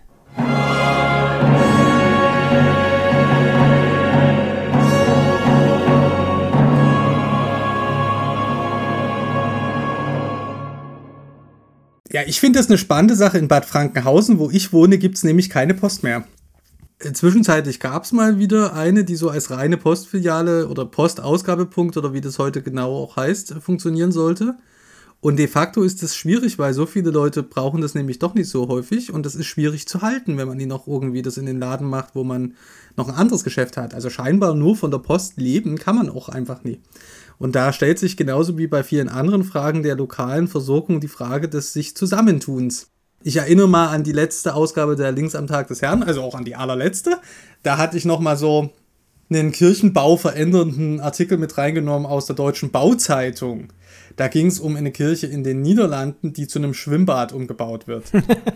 Ja, ich finde das eine spannende Sache. In Bad Frankenhausen, wo ich wohne, gibt es nämlich keine Post mehr. Zwischenzeitlich gab es mal wieder eine, die so als reine Postfiliale oder Postausgabepunkt oder wie das heute genau auch heißt, funktionieren sollte. Und de facto ist das schwierig, weil so viele Leute brauchen das nämlich doch nicht so häufig und das ist schwierig zu halten, wenn man die noch irgendwie das in den Laden macht, wo man noch ein anderes Geschäft hat. Also scheinbar nur von der Post leben kann man auch einfach nie. Und da stellt sich genauso wie bei vielen anderen Fragen der lokalen Versorgung die Frage des sich Zusammentuns. Ich erinnere mal an die letzte Ausgabe der Links am Tag des Herrn, also auch an die allerletzte. Da hatte ich nochmal so einen Kirchenbau verändernden Artikel mit reingenommen aus der Deutschen Bauzeitung. Da ging es um eine Kirche in den Niederlanden, die zu einem Schwimmbad umgebaut wird.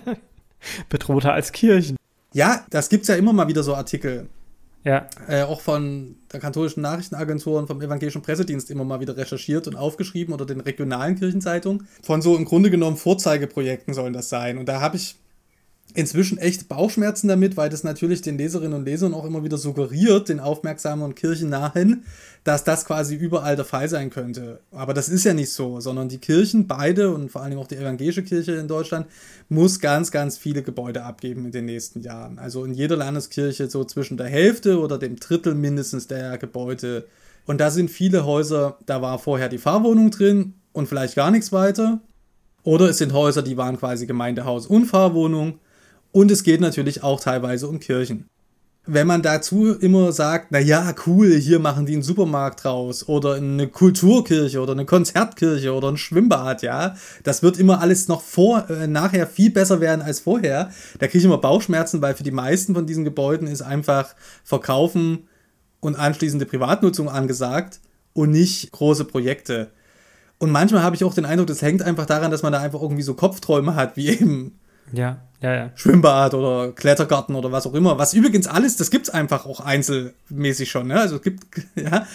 Bedrohter als Kirchen. Ja, das gibt es ja immer mal wieder so Artikel. Ja. Auch von der katholischen Nachrichtenagentur und vom evangelischen Pressedienst immer mal wieder recherchiert und aufgeschrieben oder den regionalen Kirchenzeitungen. Von so im Grunde genommen Vorzeigeprojekten sollen das sein. Und da habe ich inzwischen echt Bauchschmerzen damit, weil das natürlich den Leserinnen und Lesern auch immer wieder suggeriert, den aufmerksamen und kirchennahen, dass das quasi überall der Fall sein könnte. Aber das ist ja nicht so, sondern die Kirchen, beide und vor allem auch die evangelische Kirche in Deutschland, muss ganz, ganz viele Gebäude abgeben in den nächsten Jahren. Also in jeder Landeskirche so zwischen der Hälfte oder dem Drittel mindestens der Gebäude. Und da sind viele Häuser, da war vorher die Pfarrwohnung drin und vielleicht gar nichts weiter. Oder es sind Häuser, die waren quasi Gemeindehaus und Pfarrwohnung. Und es geht natürlich auch teilweise um Kirchen. Wenn man dazu immer sagt, naja, cool, hier machen die einen Supermarkt draus oder eine Kulturkirche oder eine Konzertkirche oder ein Schwimmbad, ja, das wird immer alles noch nachher viel besser werden als vorher. Da kriege ich immer Bauchschmerzen, weil für die meisten von diesen Gebäuden ist einfach Verkaufen und anschließende Privatnutzung angesagt und nicht große Projekte. Und manchmal habe ich auch den Eindruck, das hängt einfach daran, dass man da einfach irgendwie so Kopfträume hat, wie eben Ja. Schwimmbad oder Klettergarten oder was auch immer. Was übrigens alles, das gibt es einfach auch einzelmäßig schon. Ne? Also es gibt, ja,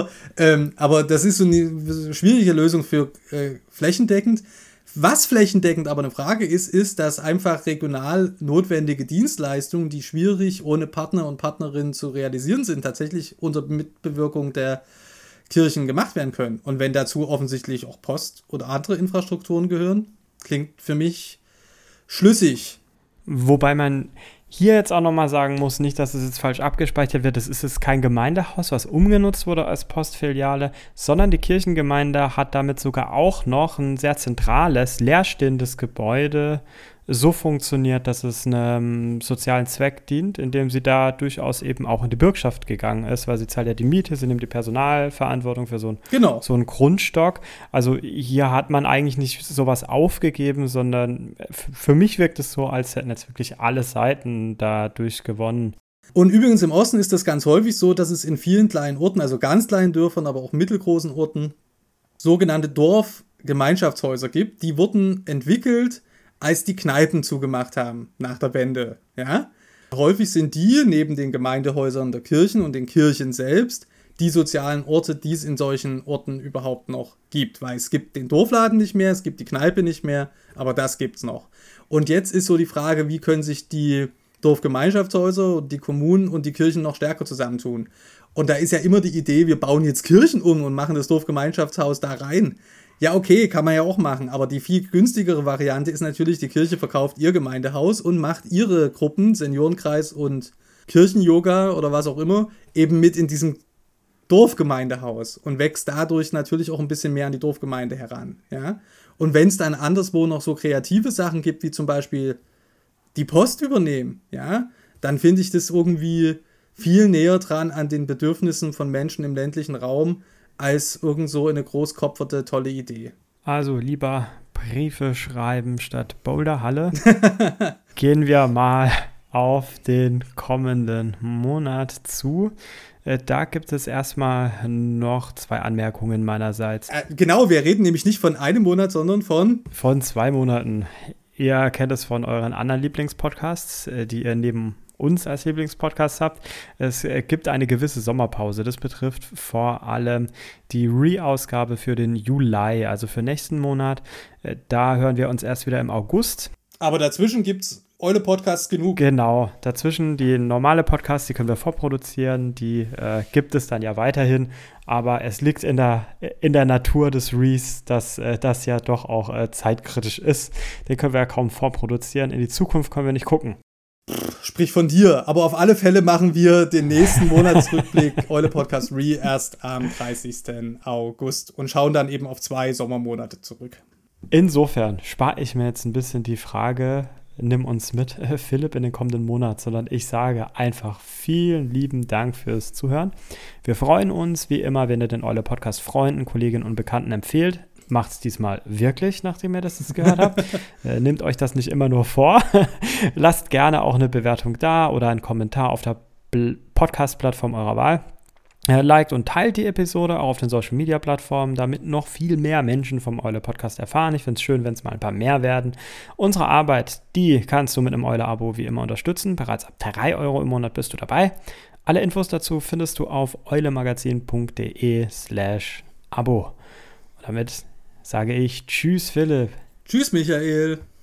aber das ist so eine schwierige Lösung für flächendeckend. Was flächendeckend aber eine Frage ist, dass einfach regional notwendige Dienstleistungen, die schwierig ohne Partner und Partnerinnen zu realisieren sind, tatsächlich unter Mitbewirkung der Kirchen gemacht werden können. Und wenn dazu offensichtlich auch Post oder andere Infrastrukturen gehören, klingt für mich schlüssig. Wobei man hier jetzt auch nochmal sagen muss, nicht, dass es jetzt falsch abgespeichert wird, es ist jetzt kein Gemeindehaus, was umgenutzt wurde als Postfiliale, sondern die Kirchengemeinde hat damit sogar auch noch ein sehr zentrales, leerstehendes Gebäude so funktioniert, dass es einem sozialen Zweck dient, indem sie da durchaus eben auch in die Bürgschaft gegangen ist, weil sie zahlt ja die Miete, sie nimmt die Personalverantwortung für so einen Grundstock. Also hier hat man eigentlich nicht sowas aufgegeben, sondern für mich wirkt es so, als hätten jetzt wirklich alle Seiten dadurch gewonnen. Und übrigens im Osten ist das ganz häufig so, dass es in vielen kleinen Orten, also ganz kleinen Dörfern, aber auch mittelgroßen Orten, sogenannte Dorfgemeinschaftshäuser gibt. Die wurden entwickelt, als die Kneipen zugemacht haben nach der Wende. Ja? Häufig sind die, neben den Gemeindehäusern der Kirchen und den Kirchen selbst, die sozialen Orte, die es in solchen Orten überhaupt noch gibt. Weil es gibt den Dorfladen nicht mehr, es gibt die Kneipe nicht mehr, aber das gibt's noch. Und jetzt ist so die Frage, wie können sich die Dorfgemeinschaftshäuser, die Kommunen und die Kirchen noch stärker zusammentun. Und da ist ja immer die Idee, wir bauen jetzt Kirchen um und machen das Dorfgemeinschaftshaus da rein. Ja, okay, kann man ja auch machen, aber die viel günstigere Variante ist natürlich, die Kirche verkauft ihr Gemeindehaus und macht ihre Gruppen, Seniorenkreis und Kirchenyoga oder was auch immer, eben mit in diesem Dorfgemeindehaus und wächst dadurch natürlich auch ein bisschen mehr an die Dorfgemeinde heran. Ja? Und wenn es dann anderswo noch so kreative Sachen gibt, wie zum Beispiel die Post übernehmen, ja, dann finde ich das irgendwie viel näher dran an den Bedürfnissen von Menschen im ländlichen Raum, als irgend so eine großkopferte, tolle Idee. Also lieber Briefe schreiben statt Boulderhalle. Gehen wir mal auf den kommenden Monat zu. Da gibt es erstmal noch 2 Anmerkungen meinerseits. Genau, wir reden nämlich nicht von einem Monat, sondern von 2 Monaten. Ihr kennt es von euren anderen Lieblingspodcasts, die ihr neben uns als Lieblingspodcast habt. Es gibt eine gewisse Sommerpause. Das betrifft vor allem die Re-Ausgabe für den Juli, also für nächsten Monat. Da hören wir uns erst wieder im August. Aber dazwischen gibt es Eule-Podcasts genug. Genau, dazwischen die normale Podcasts, die können wir vorproduzieren, die gibt es dann ja weiterhin, aber es liegt in der Natur des Rees, dass das ja doch auch zeitkritisch ist. Den können wir ja kaum vorproduzieren, in die Zukunft können wir nicht gucken. Sprich von dir, aber auf alle Fälle machen wir den nächsten Monatsrückblick Eule-Podcast Re erst am 30. August und schauen dann eben auf 2 Sommermonate zurück. Insofern spare ich mir jetzt ein bisschen die Frage, nimm uns mit, Philipp, in den kommenden Monat, sondern ich sage einfach vielen lieben Dank fürs Zuhören. Wir freuen uns, wie immer, wenn ihr den Eule-Podcast Freunden, Kolleginnen und Bekannten empfehlt. Macht es diesmal wirklich, nachdem ihr das gehört habt. Nehmt euch das nicht immer nur vor. Lasst gerne auch eine Bewertung da oder einen Kommentar auf der Podcast-Plattform eurer Wahl. Liked und teilt die Episode auch auf den Social-Media-Plattformen, damit noch viel mehr Menschen vom Eule-Podcast erfahren. Ich finde es schön, wenn es mal ein paar mehr werden. Unsere Arbeit, die kannst du mit einem Eule-Abo wie immer unterstützen. Bereits ab 3 € im Monat bist du dabei. Alle Infos dazu findest du auf eulemagazin.de/Abo. Und damit sage ich Tschüss, Philipp. Tschüss, Michael.